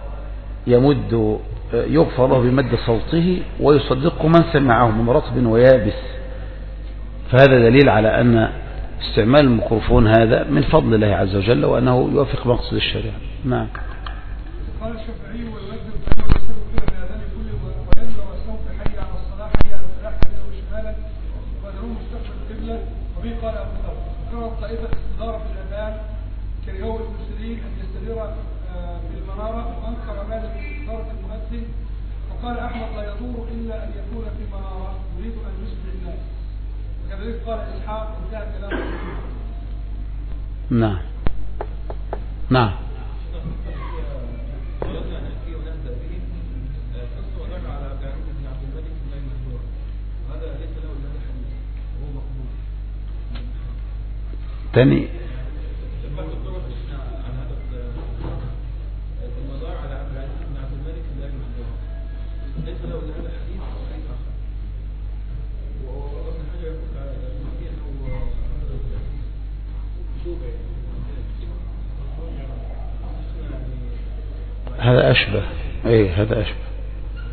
يغفر له بمد صوته ويصدقه من سمعه من رطب ويابس. فهذا دليل على أن استعمال الميكروفون هذا من فضل الله عز وجل، وأنه يوافق مقصد الشريعة. نعم. قال الشافعي ويؤذن فلا يسلم كل بأذان كل وينوي والصوت حي على الصلاة حي على الفلاح يمينا وشمالا ويدعوه مستقبل القبلة. وبه قال أبو ذر كرهت طائفة استدارة في الأذان كرهوا المسلمين أن يستدير بالمنارة، وأنكر مالك استدارة المؤذن، وقال أحمد لا يدور إلا أن يكون في منارة يريد أن يسمع الناس، وكذلك قال إسحاق انتهى كلامه. نعم. نعم. تاني هذا أشبه. أي هذا أشبه.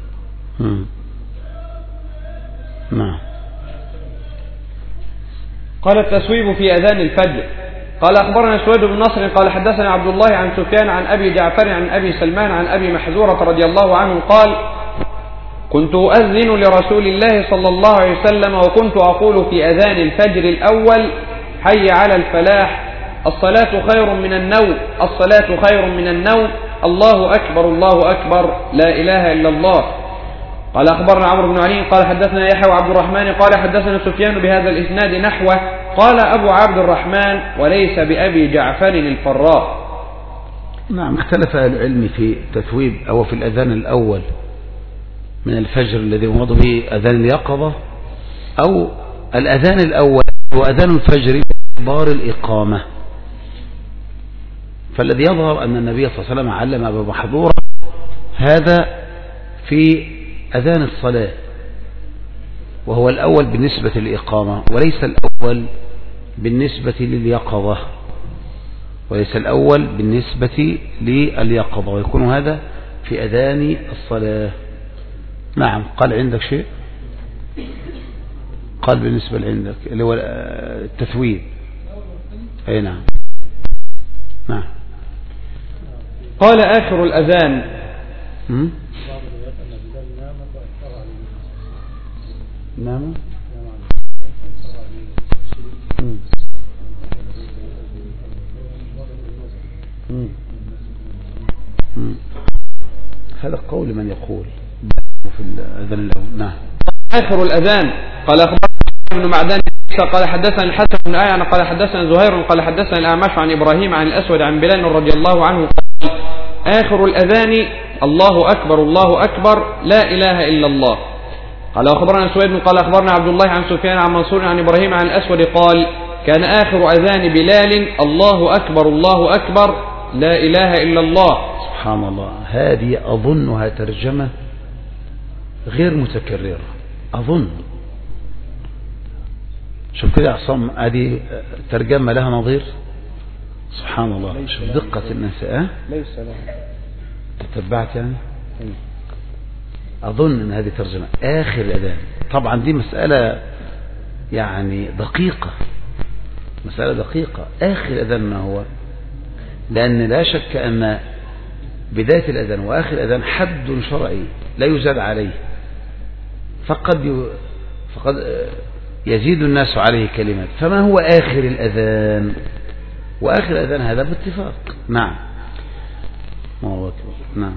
نعم. قال التسويب في أذان الفجر. قال أخبرنا سويد بن نصر قال حدثنا عبد الله عن سفيان عن أبي جعفر عن أبي سلمان عن أبي محذورة رضي الله عنه قال كنت أؤذن لرسول الله صلى الله عليه وسلم وكنت أقول في أذان الفجر الأول حي على الفلاح، الصلاة خير من النوم، الصلاة خير من النوم، الله أكبر الله أكبر، لا إله إلا الله. قال أخبرنا عمرو بن علي قال حدثنا يحيى وعبد الرحمن قال حدثنا سفيان بهذا الإسناد نحوه. قال أبو عبد الرحمن وليس بأبي جعفر الفراء. نعم، اختلف أهل العلم في تثويب أو في الأذان الأول من الفجر الذي يمرض به أذان اليقظة، أو الأذان الأول هو أذان الفجر باعتبار الإقامة. فالذي يظهر أن النبي صلى الله عليه وسلم علم أبا محذورة هذا في أذان الصلاة، وهو الأول بالنسبة للإقامة وليس الأول بالنسبة لليقظة، وليس الأول بالنسبة لليقظة، ويكون هذا في أذان الصلاة. نعم. قال عندك شيء؟ قال بالنسبة لعندك اللي هو التثويب. أي نعم. نعم. قال آخر الأذان نعم. هذا قول من يقول في الأذان الأول. نعم. آخر الأذان. قال أخبرنا ابن معدان قال حدثنا الحسن بن أعين قال حدثنا زهير قال حدثنا الأعمش عن إبراهيم عن الأسود عن بلال رضي الله عنه قال آخر الأذان الله أكبر الله أكبر لا إله إلا الله. قال أخبرنا سويد قال أخبرنا عبد الله عن سفيان عن منصور عن إبراهيم عن الأسود قال كان آخر أذان بلال الله أكبر الله أكبر لا إله إلا الله. سبحان الله. هذه أظنها ترجمة غير متكررة، أظن. شوف كده عصام، هذه ترجمة لها نظير. سبحان الله. شوف دقة الناس. ليس لها. تتبعت يعني. أظن أن هذه ترجمة آخر الأذان. طبعا دي مسألة يعني دقيقة، مسألة دقيقة. آخر الأذان ما هو؟ لأن لا شك أن بداية الأذان وآخر الأذان حد شرعي لا يزاد عليه، فقد يزيد الناس عليه كلمات. فما هو آخر الأذان؟ وآخر الأذان هذا باتفاق. نعم. الله أكبر. نعم.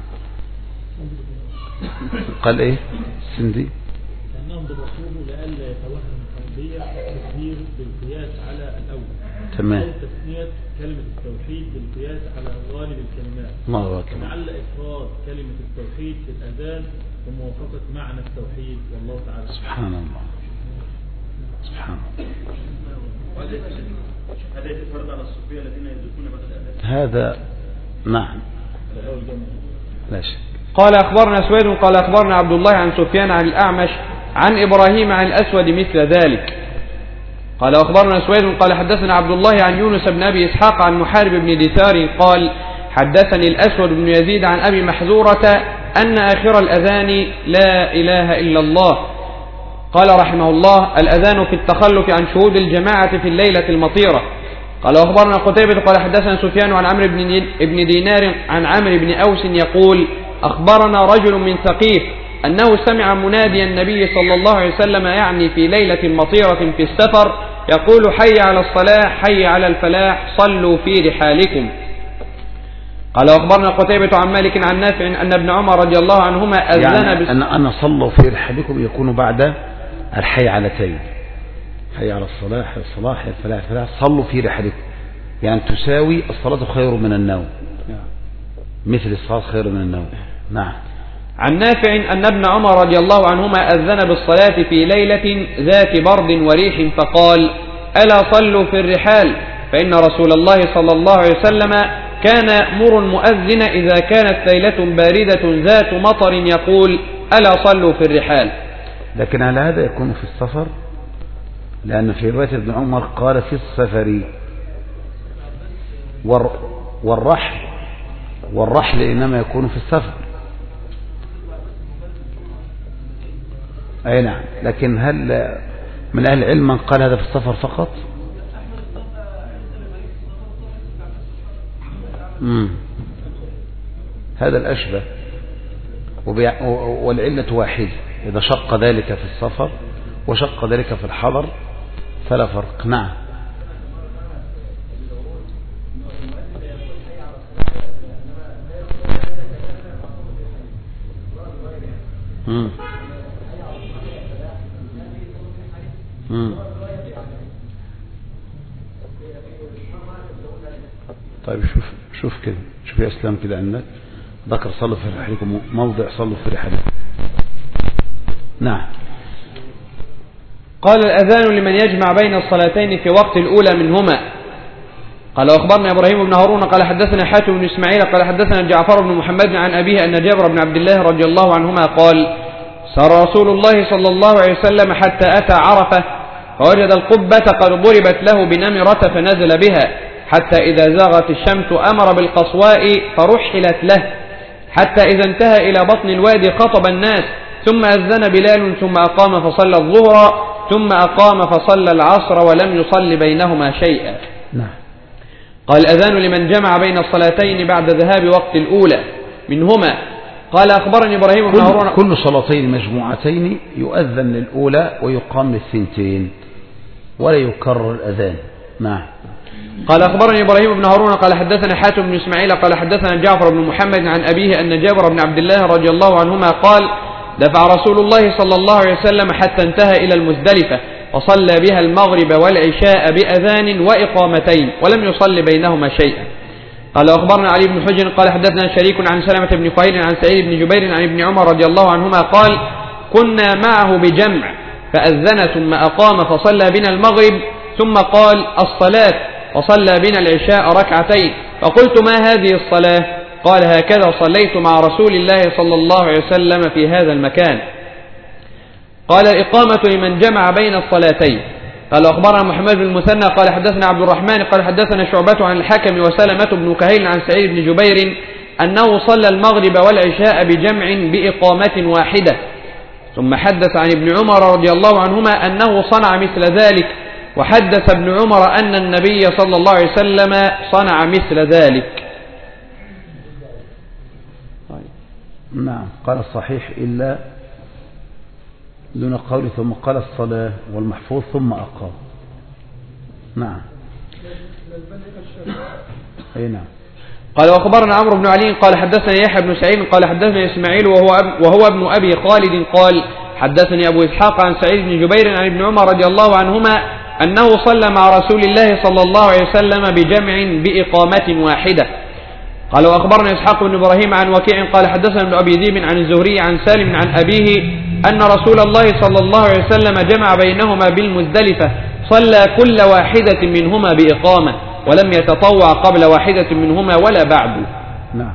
قال إيه سندي؟ لأنهم بالرسول لئلا يتوهم التنبيه التكبير بالقياس على الأول. تمام. أو تثنية كلمة التوحيد بالقياس على غالب الكلمات. الله أكبر. لعل إفراد كلمة التوحيد في الأذان وموافقة معنى التوحيد والله تعالى. سبحان الله. سبحان الله. هذا يتفرد على الصوفية الذين يدركون بعد الأذان. هذا نعم لا شك. قال أخبرنا سويد قال أخبرنا عبد الله عن سفيان عن الأعمش عن إبراهيم عن الأسود مثل ذلك. قال أخبرنا سويد قال حدثنا عبد الله عن يونس بن أبي إسحاق عن محارب بن دثار قال حدثني الأسود بن يزيد عن أبي محذورة أن آخر الأذان لا إله إلا الله. قال رحمه الله الأذان في التخلف عن شهود الجماعة في الليلة المطيرة. قال أخبرنا قتيبة قال حدثنا سفيان عن عمرو بن دينار عن عمرو بن أوس يقول أخبرنا رجل من ثقيف أنه سمع منادي النبي صلى الله عليه وسلم يعني في ليلة مطيرة في السفر يقول حي على الصلاة حي على الفلاح صلوا في رحالكم. قال أخبرنا قتيبة عن مالك عن نافع أن ابن عمر رضي الله عنهما أذن يعني أن صلوا في رحالكم يكون بعد الحي علتين، حي على الصلاة حي الصلاة حي الفلاح الفلاح صلوا في رحالكم، يعني تساوي الصلاة خير من النوم، مثل الصلاة خير من النوم. نعم. عن نافع أن ابن عمر رضي الله عنهما أذن بالصلاة في ليلة ذات برد وريح فقال ألا صلوا في الرحال فإن رسول الله صلى الله عليه وسلم كان يأمر المؤذن إذا كانت ليلة باردة ذات مطر يقول ألا صلوا في الرحال. لكن على هذا يكون في السفر، لأن في رواية ابن عمر قال في السفر والرحل إنما يكون في السفر. أي نعم. لكن هل من أهل العلم من قال هذا في السفر فقط. هذا الأشبه، والعلة واحدة، إذا شق ذلك في السفر وشق ذلك في الحضر فلا فرق. نعم. طيب شوف كده، شوف يا اسلام كده عندك ذكر صلوا في رحلكم، موضع صلوا في رحلكم. نعم. قال الأذان لمن يجمع بين الصلاتين في وقت الأولى منهما. قال وأخبرنا إبراهيم بن هارون قال حدثنا حاتم بن إسماعيل قال حدثنا جعفر بن محمد عن أبيه أن جابر بن عبد الله رضي الله عنهما قال سار رسول الله صلى الله عليه وسلم حتى أتى عرفة فوجد القبة قد ضربت له بنمرة فنزل بها حتى إذا زاغت الشمس أمر بالقصواء فرحلت له حتى إذا انتهى إلى بطن الوادي خطب الناس ثم أذن بلال ثم أقام فصلى الظهر ثم أقام فصلى العصر ولم يصل بينهما شيئا. نعم. قال الأذان لمن جمع بين الصلاتين بعد ذهاب وقت الأولى منهما. قال أخبرني إبراهيم بن هارون كل صلاتين مجموعتين يؤذن للأولى ويقام للثنتين ولا يكرر الأذان. نعم. قال أخبرني إبراهيم بن هارون قال حدثنا حاتم بن إسماعيل قال حدثنا جعفر بن محمد عن أبيه أن جابر بن عبد الله رضي الله عنهما قال دفع رسول الله صلى الله عليه وسلم حتى انتهى إلى المزدلفة وصلى بها المغرب والعشاء بأذان وإقامتين ولم يصل بينهما شيئا. قال أخبرنا علي بن حجر قال حدثنا شريك عن سلمة بن قهيل عن سعيد بن جبير عن ابن عمر رضي الله عنهما قال كنا معه بجمع فأذن ثم أقام فصلى بنا المغرب ثم قال الصلاة وصلى بنا العشاء ركعتين فقلت ما هذه الصلاة؟ قال هكذا صليت مع رسول الله صلى الله عليه وسلم في هذا المكان. قال الإقامة لمن جمع بين الصلاتين. قال أخبرنا محمد بن المثنى قال حدثنا عبد الرحمن قال حدثنا شعبة عن الحكم وسلمة بن كهيل عن سعيد بن جبير أنه صلى المغرب والعشاء بجمع بإقامة واحدة ثم حدث عن ابن عمر رضي الله عنهما أنه صنع مثل ذلك وحدث ابن عمر أن النبي صلى الله عليه وسلم صنع مثل ذلك. نعم. قال الصحيح إلا دون قول ثم قال الصلاة والمحفوظ ثم أقام. نعم. أي نعم. قال وأخبرنا عمرو بن علي قال حدثنا يحيى بن سعيد قال حدثنا إسماعيل وهو ابن أبي خالد قال حدثني أبو إسحاق عن سعيد بن جبير عن ابن عمر رضي الله عنهما أنه صلى مع رسول الله صلى الله عليه وسلم بجمع بإقامة واحدة. قال وأخبرنا إسحاق بن إبراهيم عن وكيع قال حدثنا ابن أبي ذئب عن الزهري عن سالم عن أبيه أن رسول الله صلى الله عليه وسلم جمع بينهما بالمزدلفة صلى كل واحدة منهما بإقامة ولم يتطوع قبل واحدة منهما ولا بعد. نعم.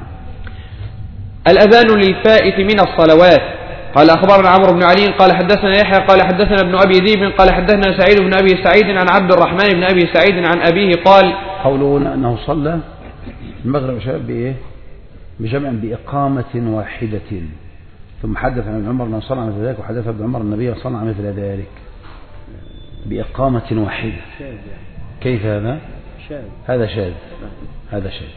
الأذان للفائت من الصلوات. قال أخبرنا عمرو بن علي قال حدثنا يحيى قال حدثنا ابن أبي ذئب قال حدثنا سعيد بن أبي سعيد عن عبد الرحمن بن أبي سعيد عن أبيه قال قولون أنه صلى المغرب شباب بإيه؟ بجمع بإقامة واحدة ثم حدث عن ابن عمر أنه صنع مثل ذلك وحدث ابن عمر النبي صنع مثل ذلك بإقامة واحدة. كيف هذا؟ هذا شاذ. هذا شاذ.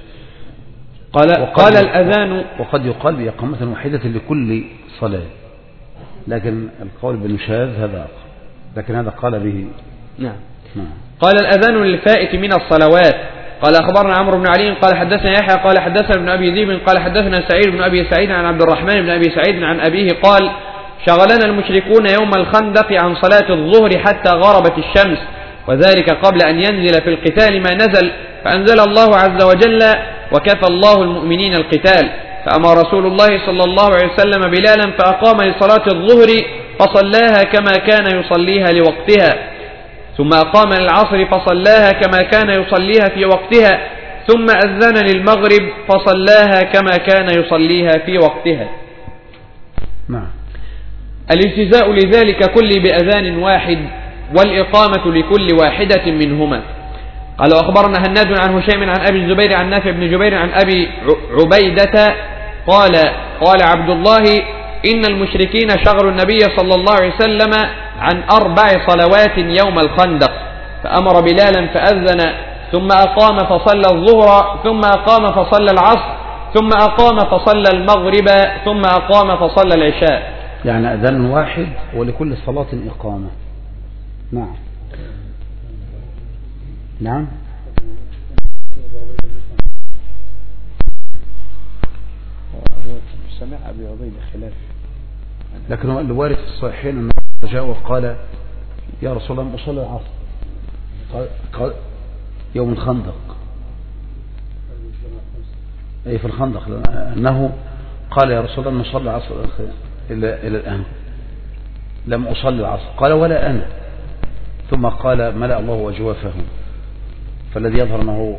قال الأذان وقد يقال بإقامة واحدة لكل صلاة لكن القول بالشاذ هذا أقل لكن هذا قال به. نعم. قال الأذان للفائت من الصلوات. قال أخبرنا عمرو بن علي قال حدثنا يحيى قال حدثنا ابن أبي ذئب قال حدثنا سعيد بن أبي سعيد عن عبد الرحمن بن أبي سعيد عن أبيه قال شغلنا المشركون يوم الخندق عن صلاة الظهر حتى غربت الشمس وذلك قبل أن ينزل في القتال ما نزل فأنزل الله عز وجل وكفى الله المؤمنين القتال فأمر رسول الله صلى الله عليه وسلم بلالا فأقام لصلاة الظهر فصلاها كما كان يصليها لوقتها ثم أقام للعصر فصلاها كما كان يصليها في وقتها ثم أذن للمغرب فصلاها كما كان يصليها في وقتها. نعم. الاجتزاء لذلك كل بأذان واحد والإقامة لكل واحدة منهما. قال وأخبرنا هناد عن هشام عن أبي الزبير عن نافع بن جبير عن أبي عبيدة قال عبد الله إن المشركين شغلوا النبي صلى الله عليه وسلم عن 4 صلوات يوم الخندق، فأمر بلالا فأذن، ثم أقام فصلى الظهر، ثم أقام فصلى العصر، ثم أقام فصلى المغرب، ثم أقام فصلى العشاء. يعني أذان واحد ولكل صلاة إقامة. نعم نعم. سمع أبي عبيد خلاف، لكن هو الوارد في الصحيحين أنه جاء وقال يا رسول الله أصلي العصر، قال يوم الخندق، أي في الخندق، أنه قال يا رسول الله نصلي العصر إلى الآن لم أصلي العصر، قال ولا أنا، ثم قال ملأ الله وجوافهم، فالذي يظهر أنه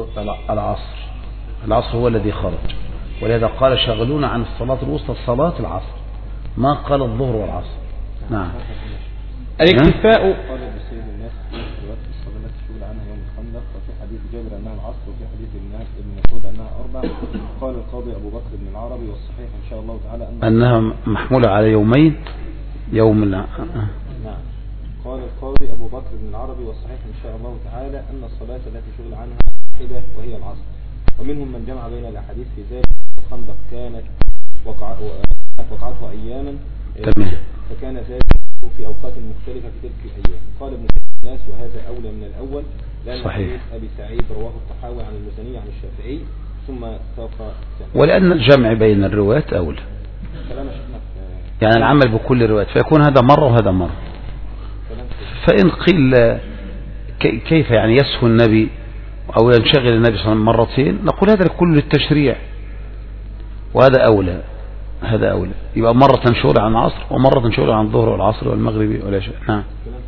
العصر هو الذي خرج، ولهذا قال شغلونا عن الصلاة الوسطى صلاة العصر، ما قال الظهر والعصر. نعم. الاكتفاء قال بسيد الناس رواية الصلاة التي شغل عنها يوم الخندق، وفي حديث جابر أنها العصر، وفي حديث ابن مسعود أنها 4. قال القاضي أبو بكر بن العربي والصحيح إن شاء الله تعالى أنها محمولة على يومين، يوم نعم. قال القاضي أبو بكر بن العربي والصحيح إن شاء الله تعالى أن الصلاة التي شغل عنها واحدة وهي العصر، ومنهم من جمع بين الأحاديث في ذلك. الخندق كانت وقعتها أياما، فكان ذلك في أوقات مختلفة في تلك الأيام. قال ابن الناس وهذا أولى من الأول، لأن صحيح. أبي سعيد رواه الطحاوي عن المزني عن الشافعي ثم ساق، ولأن الجمع بين الروايات أولى، يعني العمل بكل الروايات، فيكون هذا مرة وهذا مرة. فإن قيل كيف يعني يسهو النبي أو ينشغل النبي صلى الله عليه وسلم مرتين، نقول هذا كله للتشريع، وهذا أولى، هذا أولى، يبقى مرة شغل عن العصر ومرة شغل عن الظهر والعصر والمغرب والعشاء. نعم.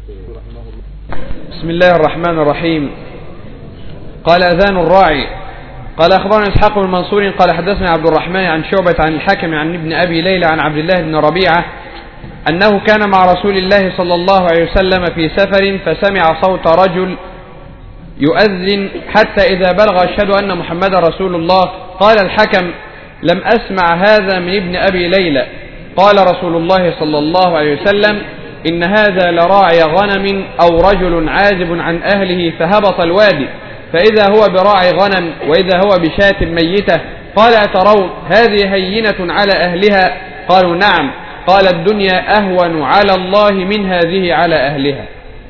بسم الله الرحمن الرحيم. قال أذان الراعي. قال أخبرنا إسحاق بن منصور قال حدثنا عبد الرحمن عن شعبة عن الحكم عن ابن أبي ليلى عن عبد الله بن ربيعة أنه كان مع رسول الله صلى الله عليه وسلم في سفر، فسمع صوت رجل يؤذن حتى إذا بلغ أشهد أن محمد رسول الله. قال الحكم لم أسمع هذا من ابن أبي ليلى. قال رسول الله صلى الله عليه وسلم إن هذا لراعي غنم أو رجل عازب عن أهله فهبط الوادي، فإذا هو براعي غنم وإذا هو بشاة ميتة. قال أترون هذه هينة على أهلها؟ قالوا نعم. قال الدنيا أهون على الله من هذه على أهلها.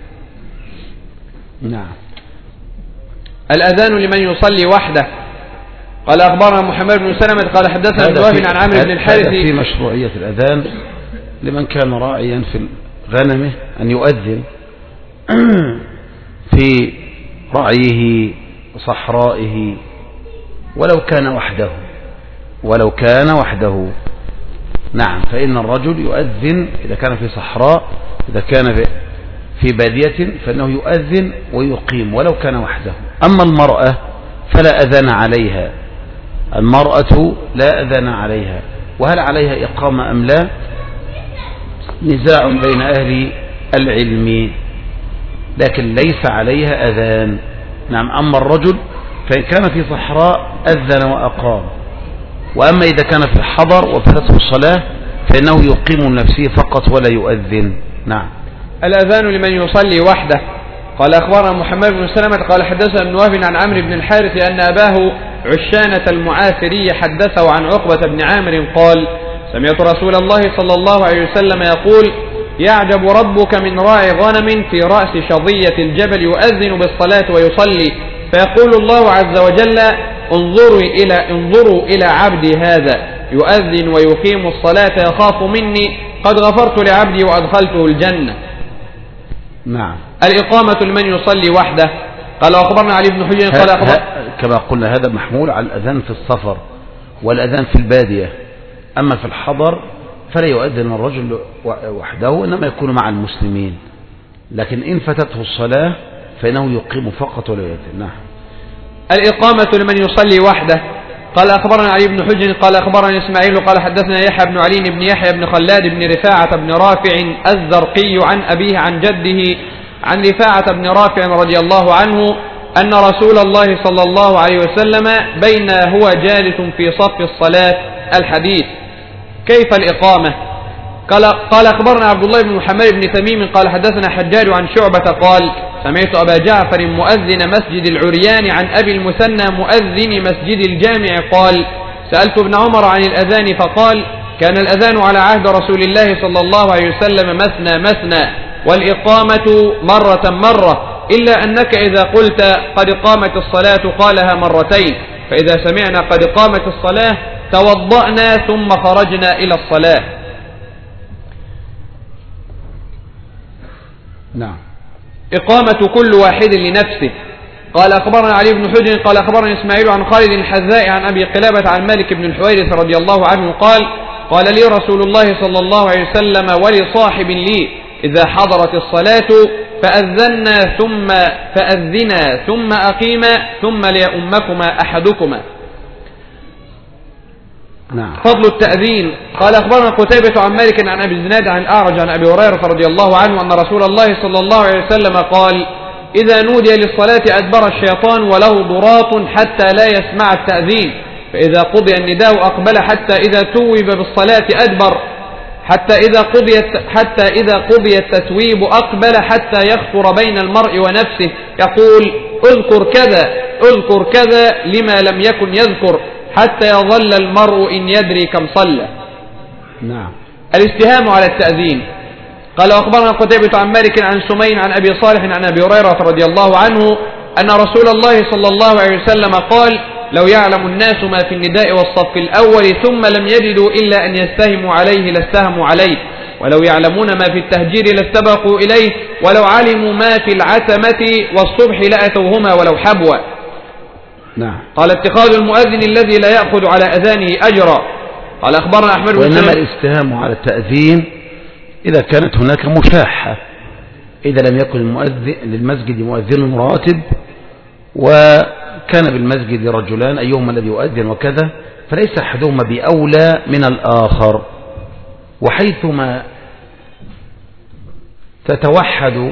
نعم. الأذان لمن يصلي وحده. قال أخبرنا محمد بن سلمة قال حدثنا ابن وهب عن عمرو بن الحارث في مشروعية الأذان لمن كان راعيا في غنمه أن يؤذن في رعيه وصحرائه ولو كان وحده. نعم. فإن الرجل يؤذن إذا كان في صحراء، إذا كان في بادية فإنه يؤذن ويقيم ولو كان وحده. أما المرأة فلا أذان عليها، المرأة لا أذان عليها، وهل عليها إقامة أم لا نزاع بين أهل العلم، لكن ليس عليها أذان. نعم. أما الرجل فإن كان في صحراء أذن وأقام، وأما إذا كان في الحضر وفاتته الصلاة فإنه يقيم نفسه فقط ولا يؤذن. نعم. الأذان لمن يصلي وحده. قال أخبرنا محمد بن سلمة قال حدثنا ابن وهب عن عمرو بن الحارث أن أباه عشانة المعافري حدثه عن عقبة بن عامر قال سمعت رسول الله صلى الله عليه وسلم يقول يعجب ربك من راعي غنم في رأس شظية الجبل يؤذن بالصلاة ويصلي، فيقول الله عز وجل انظروا إلى عبدي هذا يؤذن ويقيم الصلاة يخاف مني، قد غفرت لعبدي وأدخلته الجنة. نعم. الإقامة لمن يصلي وحده. قال أخبرنا علي بن حجر قال كما قلنا هذا محمول على الأذان في السفر والأذان في البادية. أما في الحضر فلا يؤذن الرجل وحده، إنما يكون مع المسلمين، لكن إن فتته الصلاة فإنه يقيم فقط ولا يؤذن. نعم. الإقامة لمن يصلي وحده. قال أخبرنا علي بن حجر قال أخبرنا إسماعيل قال حدثنا يحيى بن علي بن يحيى بن خلاد بن رفاعة بن رافع الزرقي عن أبيه عن جده عن رفاعة بن رافع رضي الله عنه أن رسول الله صلى الله عليه وسلم بين هو جالس في صف الصلاة الحديث كيف الإقامة؟ قال أخبرنا عبد الله بن محمد بن تميم قال حدثنا حجاج عن شعبة قال سمعت أبا جعفر مؤذن مسجد العريان عن أبي المثنى مؤذن مسجد الجامع قال سألت ابن عمر عن الأذان فقال كان الأذان على عهد رسول الله صلى الله عليه وسلم مثنى مثنى والإقامة مرة مرة إلا أنك إذا قلت قد قامت الصلاة قالها مرتين فإذا سمعنا قد قامت الصلاة توضأنا ثم خرجنا إلى الصلاة. نعم. إقامة كل واحد لنفسه. قال أخبرنا علي بن حجر قال أخبرنا إسماعيل عن خالد الحذاء عن أبي قلابة عن مالك بن الحويرث رضي الله عنه قال لي رسول الله صلى الله عليه وسلم ولصاحب لي إذا حضرت الصلاة فأذنا ثم أقيما ثم ليؤمكما أحدكما. نعم. فضل التأذين. قال أخبرنا قتيبة عن مالك عن أبي الزناد عن الأعرج عن أبي هريرة رضي الله عنه أن رسول الله صلى الله عليه وسلم قال إذا نودي للصلاة أدبر الشيطان وله ضراط حتى لا يسمع التأذين فإذا قضي النداء أقبل حتى إذا توب بالصلاة أدبر حتى إذا قضي التتويب أقبل حتى يخطر بين المرء ونفسه يقول اذكر كذا لما لم يكن يذكر حتى يظل المرء إن يدري كم صلى. نعم. الاستهام على التأذين. قال أخبرنا قتيبة عن مالك عن سمين عن أبي صالح عن أبي هريرة رضي الله عنه أن رسول الله صلى الله عليه وسلم قال لو يعلم الناس ما في النداء والصف الأول ثم لم يجدوا إلا أن يستهموا عليه لاستهموا عليه ولو يعلمون ما في التهجير لاستبقوا إليه ولو علموا ما في العتمة والصبح لأتوهما ولو حبوا. نعم. قال اتخاذ المؤذن الذي لا يأخذ على أذانه أجرا. قال أخبرنا أحمد بن وإنما الاستهام على التأذين إذا كانت هناك مشاحة إذا لم يكن للمسجد مؤذن راتب وكان بالمسجد رجلان أيهما الذي يؤذن وكذا فليس أحدهما بأولى من الآخر وحيثما تتوحد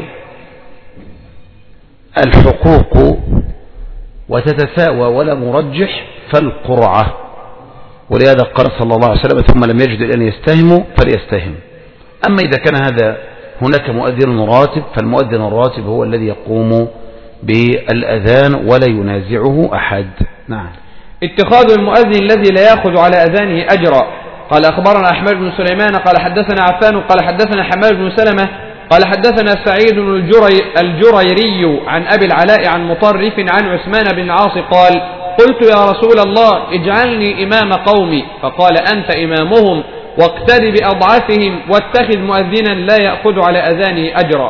الحقوق وتتساوى ولا مرجح فالقرعة ولهذا قال صلى الله عليه وسلم ثم لم يجد أن يستهموا فليستهم. أما إذا كان هذا هناك مؤذن راتب فالمؤذن الراتب هو الذي يقوم بالأذان ولا ينازعه أحد. نعم. اتخاذ المؤذن الذي لا يأخذ على أذانه أجرا. قال أخبرنا أحمد بن سليمان قال حدثنا عفان قال حدثنا حماد بن سلمة قال حدثنا سعيد الجريري عن أبي العلاء عن مطرف عن عثمان بن عاص قال قلت يا رسول الله اجعلني إمام قومي فقال أنت إمامهم واقتد بأضعفهم واتخذ مؤذنا لا يأخذ على أذانه أجرا.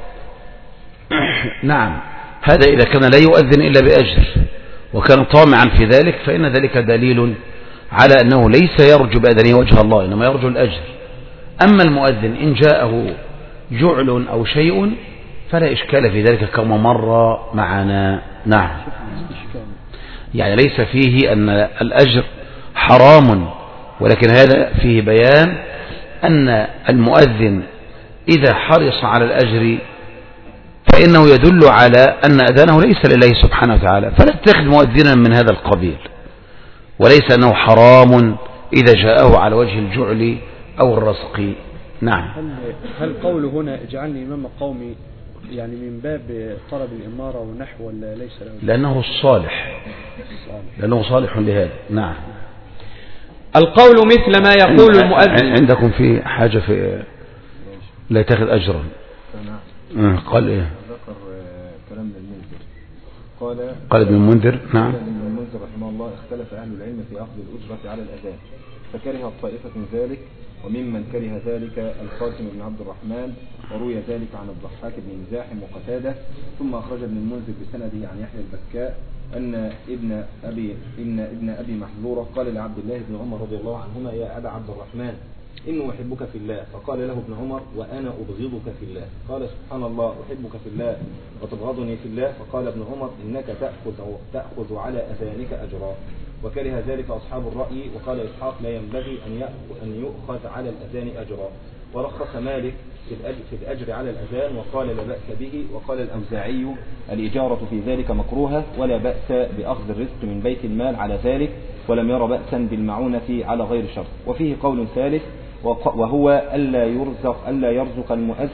نعم. هذا إذا كان لا يؤذن إلا بأجر وكان طامعا في ذلك فإن ذلك دليل على أنه ليس يرجو بأذنه وجه الله إنما يرجو الأجر. أما المؤذن إن جاءه جعل أو شيء فلا إشكال في ذلك كما مر معنا. نعم. يعني ليس فيه أن الأجر حرام ولكن هذا فيه بيان أن المؤذن إذا حرص على الأجر فإنه يدل على أن أذانه ليس لله سبحانه وتعالى فلا تتخذ مؤذنا من هذا القبيل وليس أنه حرام إذا جاءه على وجه الجعل أو الرزق. نعم. هل قول هنا اجعلني إمام قومي يعني من باب طلب الإمارة ونحو ولا ليس له؟ لأنه الصالح لأنه صالح لهذا. نعم. القول مثل ما يقول المؤذن. عندكم في حاجة في لا يتخذ أجرا. قال إيه؟ ذكر كلام المنذر قال ابن المنذر. نعم. ابن المنذر رحمه الله اختلف أهل العلم في أخذ الأجرة على الأذان فكره الطائفة من ذلك وممن كره ذلك القاسم بن عبد الرحمن وروي ذلك عن الضحاك بن مزاحم وقتادة ثم أخرج ابن المنذر بسنده عن يحيى البكاء أن ابن أبي محذورة قال لعبد الله بن عمر رضي الله عنهما يا أبا عبد الرحمن إنه أحبك في الله فقال له ابن عمر وأنا أبغضك في الله قال سبحان الله أحبك في الله وتبغضني في الله فقال ابن عمر إنك تأخذ على أذانك أجرا وكره ذلك أصحاب الرأي وقال إسحاق لا ينبغي أن يؤخذ على الأذان أجرا ورخص مالك في الأجر على الأذان وقال لا بأس به. وقال الأوزاعي الإجارة في ذلك مكروهة ولا بأس بأخذ الرزق من بيت المال على ذلك، ولم ير بأسا بالمعونة على غير شرط. وفيه قول ثالث وهو ألا يرزق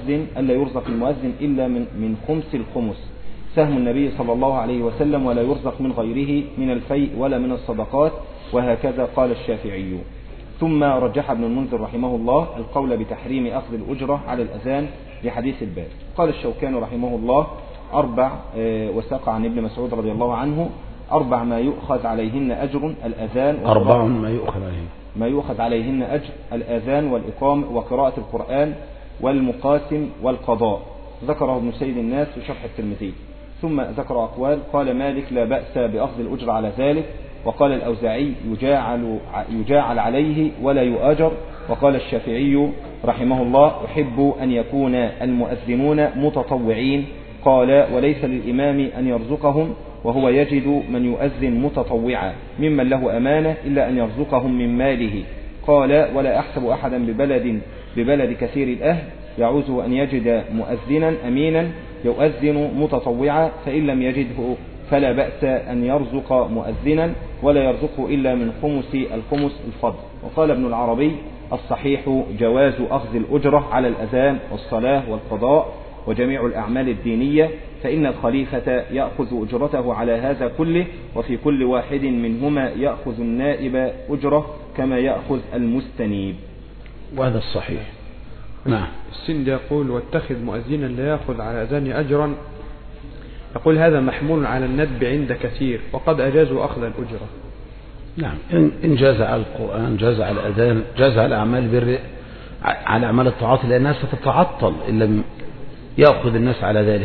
المؤذن إلا من خمس الخمس سهم النبي صلى الله عليه وسلم، ولا يرزق من غيره من الفيء ولا من الصدقات، وهكذا قال الشافعي. ثم رجح ابن المنذر رحمه الله القول بتحريم أخذ الأجرة على الأذان لحديث الباب. قال الشوكاني رحمه الله 4 وساق عن ابن مسعود رضي الله عنه 4 ما يؤخذ عليهن أجر الأذان 4 ما يؤخذ عليهن أجر الأذان والإقامة وقراءة القرآن والمقاسم والقضاء. ذكره ابن سيد الناس في شرح الترمذي. ثم ذكر أقوال. قال مالك لا بأس بأخذ الأجر على ذلك، وقال الأوزاعي يجاعل عليه ولا يؤجر. وقال الشافعي رحمه الله أحب أن يكون المؤذنون متطوعين. قال وليس للإمام أن يرزقهم وهو يجد من يؤذن متطوعا ممن له أمانة إلا أن يرزقهم من ماله. قال ولا أحسب أحدا ببلد كثير الأهل يعوزه أن يجد مؤذنا أمينا يؤذن متطوعا، فإن لم يجده فلا بأس أن يرزق مؤذنا ولا يرزقه إلا من الخمس الفضل. وقال ابن العربي الصحيح جواز أخذ الأجرة على الأذان والصلاة والقضاء وجميع الأعمال الدينية، فإن الخليفة يأخذ أجرته على هذا كله، وفي كل واحد منهما يأخذ النائب أجرة كما يأخذ المستنيب. وهذا الصحيح. نعم. السند يقول واتخذ مؤذنا لا يأخذ على أذان أجرا، يقول هذا محمول على الندب عند كثير، وقد أجازوا أخذ الأجرة. نعم، إن جاز على القرآن جاز على الأذان جاز على أعمال البر على أعمال الطاعات، لأنها ستتعطل إن لم يأخذ الناس على ذلك،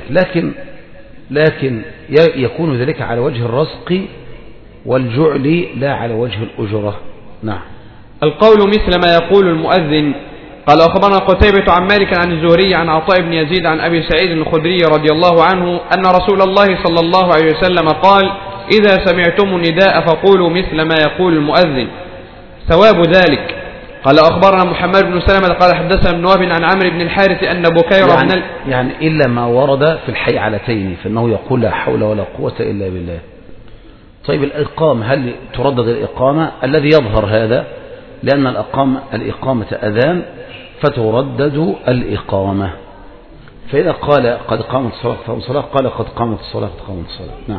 لكن يكون ذلك على وجه الرزق والجعل لا على وجه الأجرة. نعم. القول مثل ما يقول المؤذن. قال أخبرنا قتيبة عن مالك عن الزهري عن عطاء بن يزيد عن أبي سعيد الخدري رضي الله عنه أن رسول الله صلى الله عليه وسلم قال إذا سمعتم النداء فقولوا مثل ما يقول المؤذن ثواب ذلك. قال أخبرنا محمد بن سلمة قال حدثنا ابن وهب عن عمرو بن الحارث أن بكير يعني إلا ما ورد في الحيعلتين فإنه يقول لا حول ولا قوة إلا بالله. طيب الإقامة هل تردد الإقامة؟ الذي يظهر هذا لأن الإقامة أذان فتردد الإقامة، فإذا قال قد قامت الصلاة قال قد قامت الصلاة قد قامت الصلاة. نعم.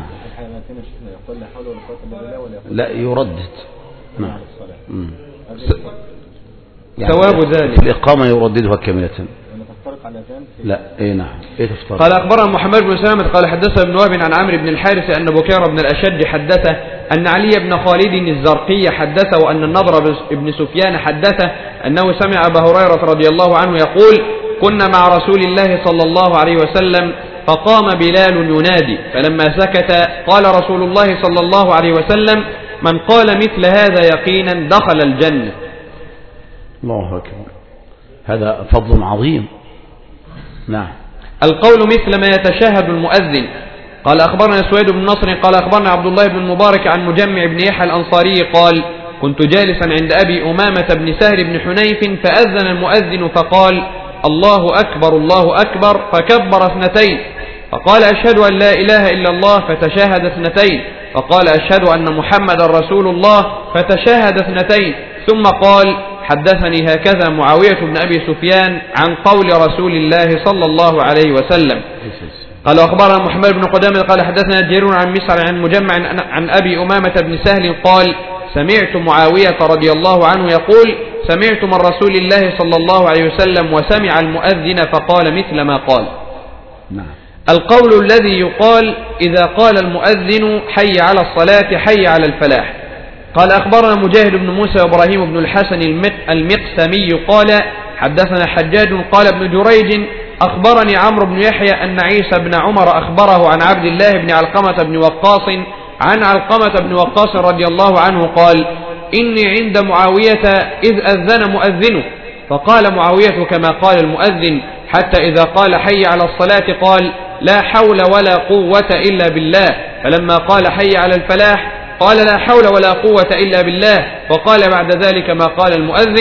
لا يردد. نعم. يعني ثواب ذلك الإقامة يرددها كاملة. لا إيه نعم إيه تفترق. قال أخبرنا محمد بن سلمة قال حدثنا ابن وهب عن عمرو بن الحارث أن بكير بن الأشج حدثه أن علي بن خالد الزرقي حدثه وأن النضر بن سفيان حدثه أنه سمع أبا هريرة رضي الله عنه يقول كنا مع رسول الله صلى الله عليه وسلم فقام بلال ينادي فلما سكت قال رسول الله صلى الله عليه وسلم من قال مثل هذا يقينا دخل الجنة. الله أكبر، هذا فضل عظيم. نعم. القول مثل ما يتشهد المؤذن. قال أخبرنا سويد بن نصر قال أخبرنا عبد الله بن المبارك عن مجمع بن يحيى الأنصاري قال كنت جالسا عند أبي أمامة بن سهل بن حنيف فأذن المؤذن فقال الله أكبر الله أكبر فكبر 2 فقال أشهد أن لا إله إلا الله فتشهد 2 فقال أشهد أن محمد رسول الله فتشهد 2 ثم قال حدثني هكذا معاوية بن أبي سفيان عن قول رسول الله صلى الله عليه وسلم. قال أخبرنا محمد بن قدامة قال حدثنا جرير عن مسعر عن مجمع عن أبي أمامة بن سهل قال سمعت معاوية رضي الله عنه يقول سمعت من رسول الله صلى الله عليه وسلم وسمع المؤذن فقال مثل ما قال. نعم. القول الذي يقال إذا قال المؤذن حي على الصلاة حي على الفلاح. قال أخبرنا مجاهد بن موسى وإبراهيم بن الحسن المقسمي قال حدثنا حجاج قال ابن جريج أخبرني عمرو بن يحيى أن عيسى بن عمر أخبره عن عبد الله بن علقمة بن وقاص عن علقمة بن وقاص رضي الله عنه قال إني عند معاوية إذ أذن مؤذنه فقال معاوية كما قال المؤذن حتى إذا قال حي على الصلاة قال لا حول ولا قوة إلا بالله فلما قال حي على الفلاح قال لا حول ولا قوة إلا بالله وقال بعد ذلك ما قال المؤذن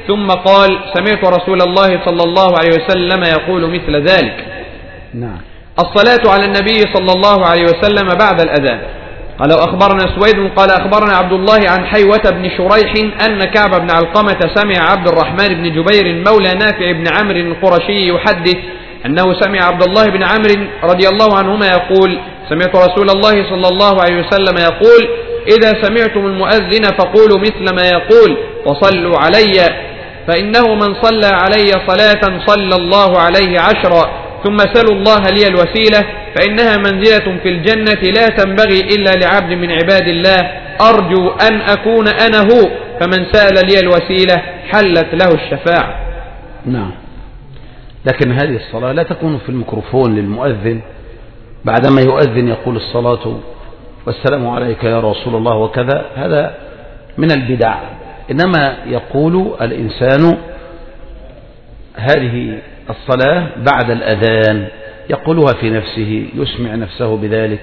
ثم قال سمعت رسول الله صلى الله عليه وسلم يقول مثل ذلك. نعم. الصلاة على النبي صلى الله عليه وسلم بعد الأذان. قال أخبرنا سويد قال أخبرنا عبد الله عن حيوة بن شريح أن كعب بن علقمة سمع عبد الرحمن بن جبير مولى نافع بن عمرو القرشي يحدث أنه سمع عبد الله بن عمرو رضي الله عنهما يقول سمعت رسول الله صلى الله عليه وسلم يقول إذا سمعتم المؤذن فقولوا مثل ما يقول وصلوا علي فإنه من صلى علي صلاة صلى الله عليه 10 ثم سلوا الله لي الوسيلة فإنها منزلة في الجنة لا تنبغي إلا لعبد من عباد الله أرجو أن أكون أنا هو فمن سأل لي الوسيلة حلت له الشفاعة. نعم. لكن هذه الصلاة لا تكون في الميكروفون للمؤذن بعدما يؤذن يقول الصلاة والسلام عليك يا رسول الله وكذا، هذا من البدع. إنما يقول الإنسان هذه الصلاة بعد الأذان يقولها في نفسه، يسمع نفسه بذلك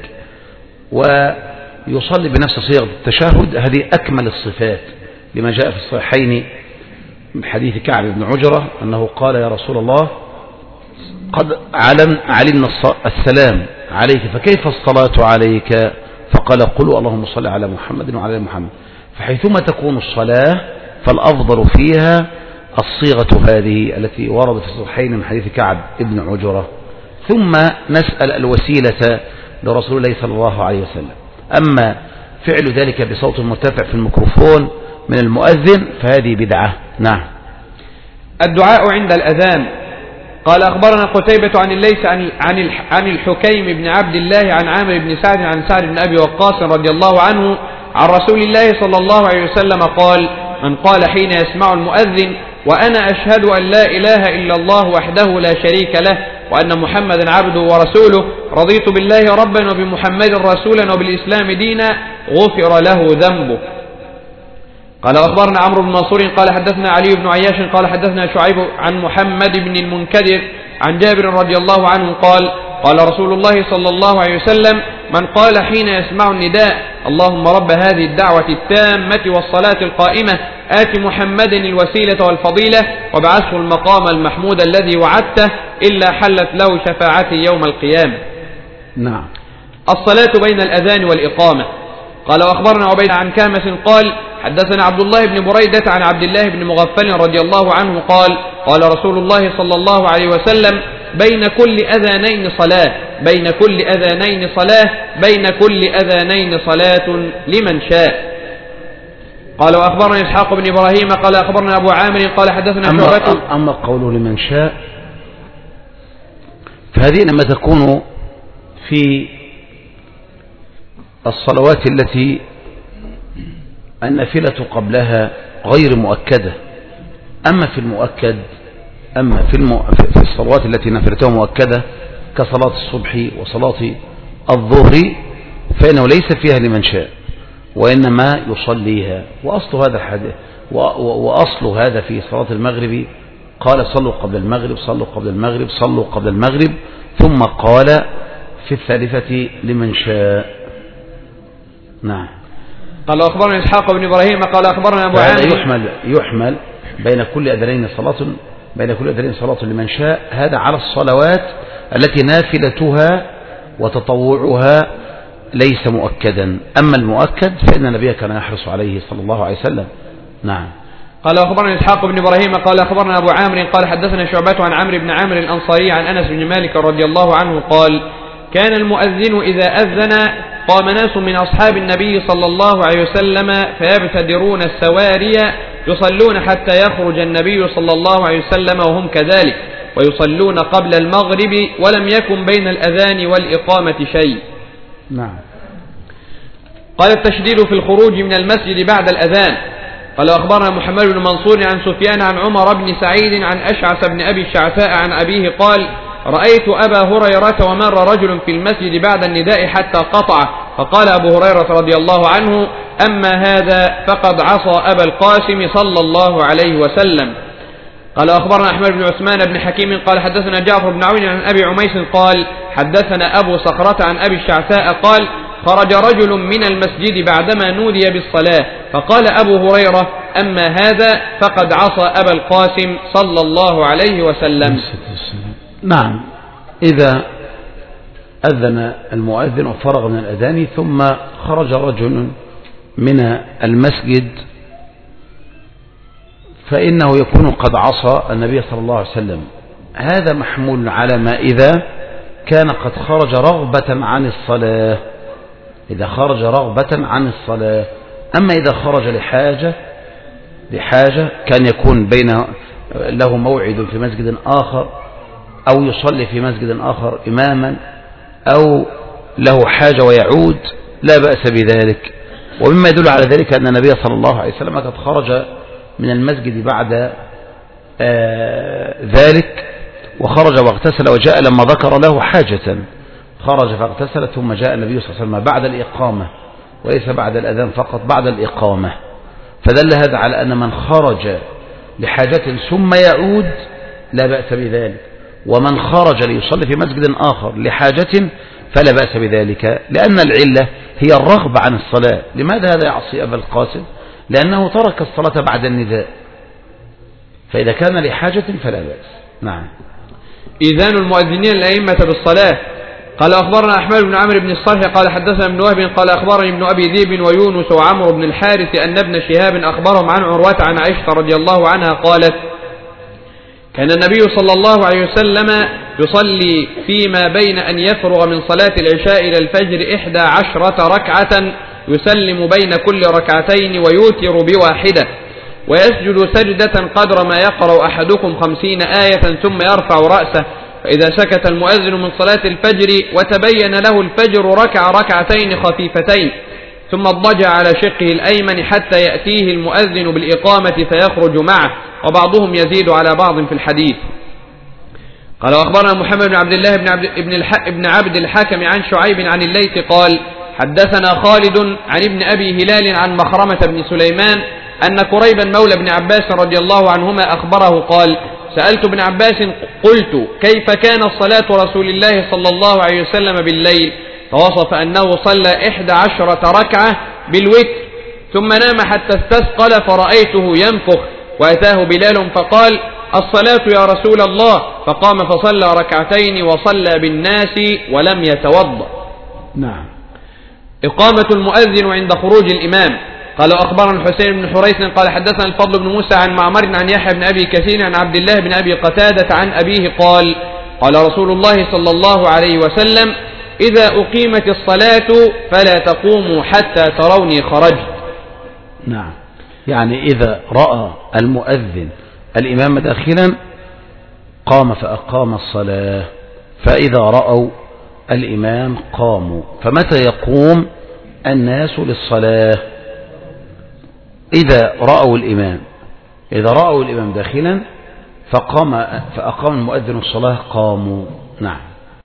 ويصلي بنفس صيغة التشهد. هذه أكمل الصفات لما جاء في الصحيحين من حديث كعب بن عجرة أنه قال يا رسول الله قد علمنا السلام عليك فكيف الصلاة عليك؟ فقال قلوا اللهم صل على محمد وعلى محمد. فحيثما تكون الصلاة فالأفضل فيها الصيغة هذه التي وردت في الصحيحين من حديث كعب بن عجرة، ثم نسأل الوسيلة لرسول الله صلى الله عليه وسلم. أما فعل ذلك بصوت مرتفع في الميكروفون من المؤذن فهذه بدعة. نعم. الدعاء عند الأذان. قال أخبرنا قتيبة عن الليث عن الحكيم بن عبد الله عن عامر بن سعد عن سعد بن أبي وقاص رضي الله عنه عن رسول الله صلى الله عليه وسلم قال من قال حين يسمع المؤذن وأنا أشهد أن لا إله إلا الله وحده لا شريك له وأن محمدا عبده ورسوله رضيت بالله ربا وبمحمد رسولا وبالإسلام دينا غفر له ذنبه. قال أخبرنا عمرو بن منصور قال حدثنا علي بن عياش قال حدثنا شعيب عن محمد بن المنكدر عن جابر رضي الله عنه قال قال رسول الله صلى الله عليه وسلم من قال حين يسمع النداء اللهم رب هذه الدعوة التامة والصلاة القائمة آت محمدا الوسيلة والفضيلة وابعثه المقام المحمود الذي وعدته إلا حلت له شفاعتي يوم القيامة. نعم. الصلاة بين الأذان والإقامة. قال وأخبرنا عبيد عن كامس قال حدثنا عبد الله بن بريدة عن عبد الله بن مغفل رضي الله عنه قال قال رسول الله صلى الله عليه وسلم بين كل أذانين صلاة بين كل أذانين صلاة بين كل أذانين صلاة لمن شاء. قال وأخبرنا إسحاق بن إبراهيم قال أخبرنا أبو عامر قال حدثنا شعبة. أما قوله لمن شاء فهذه لما تكون في الصلوات التي النافلة قبلها غير مؤكدة. أما في المؤكد في الصلوات التي نافلتها مؤكدة كصلاة الصبح وصلاة الظهر فإنه ليس فيها لمن شاء وإنما يصليها. وأصل هذا الحديث وأصل هذا في صلاة المغرب قال صلوا قبل المغرب صلوا قبل المغرب صلوا قبل المغرب ثم قال في الثالثة لمن شاء. نعم. قال أخبرنا إسحاق بن إبراهيم قال أخبرنا أبو عامر يحمل بين كل أذانين صلاة لمن شاء. هذا على الصلوات التي نافلتها وتطوعها ليس مؤكدا. أما المؤكد فإن النبي كان يحرص عليه صلى الله عليه وسلم. نعم. قال أخبرنا إسحاق بن إبراهيم قال أخبرنا أبو عامر قال حدثنا شعبة عن عمرو بن عامر الأنصاري عن أنس بن مالك رضي الله عنه قال كان المؤذن إذا أذن قام ناس من أصحاب النبي صلى الله عليه وسلم فيبتدرون السواري يصلون حتى يخرج النبي صلى الله عليه وسلم وهم كذلك ويصلون قبل المغرب ولم يكن بين الأذان والإقامة شيء. نعم. قال التشديد في الخروج من المسجد بعد الأذان. قال أخبرنا محمد بن منصور عن سفيان عن عمر بن سعيد عن أشعث بن أبي الشعثاء عن أبيه قال رأيت أبا هريرة ومر رجل في المسجد بعد النداء حتى قطعه فقال أبو هريرة رضي الله عنه أما هذا فقد عصى أبا القاسم صلى الله عليه وسلم. قال أخبرنا أحمد بن عثمان بن حكيم قال حدثنا جعفر بن عون عن أبي عميس قال حدثنا أبو صخرة عن أبي الشعثاء قال خرج رجل من المسجد بعدما نودي بالصلاة فقال أبو هريرة أما هذا فقد عصى أبا القاسم صلى الله عليه وسلم. نعم، إذا أذن المؤذن وفرغ من الأذان ثم خرج رجل من المسجد فإنه يكون قد عصى النبي صلى الله عليه وسلم. هذا محمول على ما إذا كان قد خرج رغبة عن الصلاة، إذا خرج رغبة عن الصلاة. أما إذا خرج لحاجة كان يكون بين له موعد في مسجد آخر أو يصلي في مسجد آخر إماما أو له حاجة ويعود، لا بأس بذلك. ومما يدل على ذلك أن النبي صلى الله عليه وسلم قد خرج من المسجد بعد ذلك وخرج واغتسل وجاء لما ذكر له حاجة، خرج فاغتسل ثم جاء النبي صلى الله عليه وسلم بعد الإقامة وليس بعد الأذان فقط، بعد الإقامة. فدل هذا على أن من خرج لحاجة ثم يعود لا بأس بذلك، ومن خرج ليصلي في مسجد آخر لحاجة فلا بأس بذلك، لأن العلة هي الرغبة عن الصلاة. لماذا هذا يعصي أبا القاسم؟ لأنه ترك الصلاة بعد النداء، فإذا كان لحاجة فلا بأس. نعم. إذان المؤذنين الأئمة بالصلاة. قال أخبرنا أحمد بن عمرو بن الصرح قال حدثنا ابن وهب قال أخبرني ابن أبي ذئب ويونس وعمرو بن الحارث أن ابن شهاب أخبرهم عن عروة عن عائشة رضي الله عنها قالت: كان النبي صلى الله عليه وسلم يصلي فيما بين أن يفرغ من صلاة العشاء إلى الفجر 11 ركعة، يسلم بين كل ركعتين ويوتر بواحدة، ويسجد سجدة قدر ما يقرأ أحدكم 50 آية ثم يرفع رأسه، فإذا سكت المؤذن من صلاة الفجر وتبين له الفجر ركع ركعتين خفيفتين ثم اضطجع على شقه الأيمن حتى يأتيه المؤذن بالإقامة فيخرج معه، وبعضهم يزيد على بعض في الحديث. قال أخبرنا محمد بن عبد الله بن عبد الحكم عن شعيب عن الليث قال حدثنا خالد عن ابن أبي هلال عن مخرمة بن سليمان أن كريبا مولى ابن عباس رضي الله عنهما أخبره قال: سألت ابن عباس قلت: كيف كان صلاة رسول الله صلى الله عليه وسلم بالليل؟ فوصف أنه صلى 11 ركعة بالوتر ثم نام حتى استثقل فرأيته ينفخ، وأتاه بلال فقال: الصلاة يا رسول الله، فقام فصلى ركعتين وصلى بالناس ولم يتوضأ. نعم. إقامة المؤذن عند خروج الإمام. قال أخبرنا الحسين بن حريث قال حدثنا الفضل بن موسى عن معمر عن يحيى بن أبي كثير عن عبد الله بن أبي قتادة عن أبيه قال: قال رسول الله صلى الله عليه وسلم: إذا أقيمت الصلاة فلا تقوموا حتى تروني خرجت. نعم، يعني إذا رأى المؤذن الإمام داخلا قام فأقام الصلاة، فإذا رأوا الإمام قاموا. فمتى يقوم الناس للصلاة؟ إذا رأوا الإمام داخلا فأقام المؤذن الصلاة قاموا. نعم.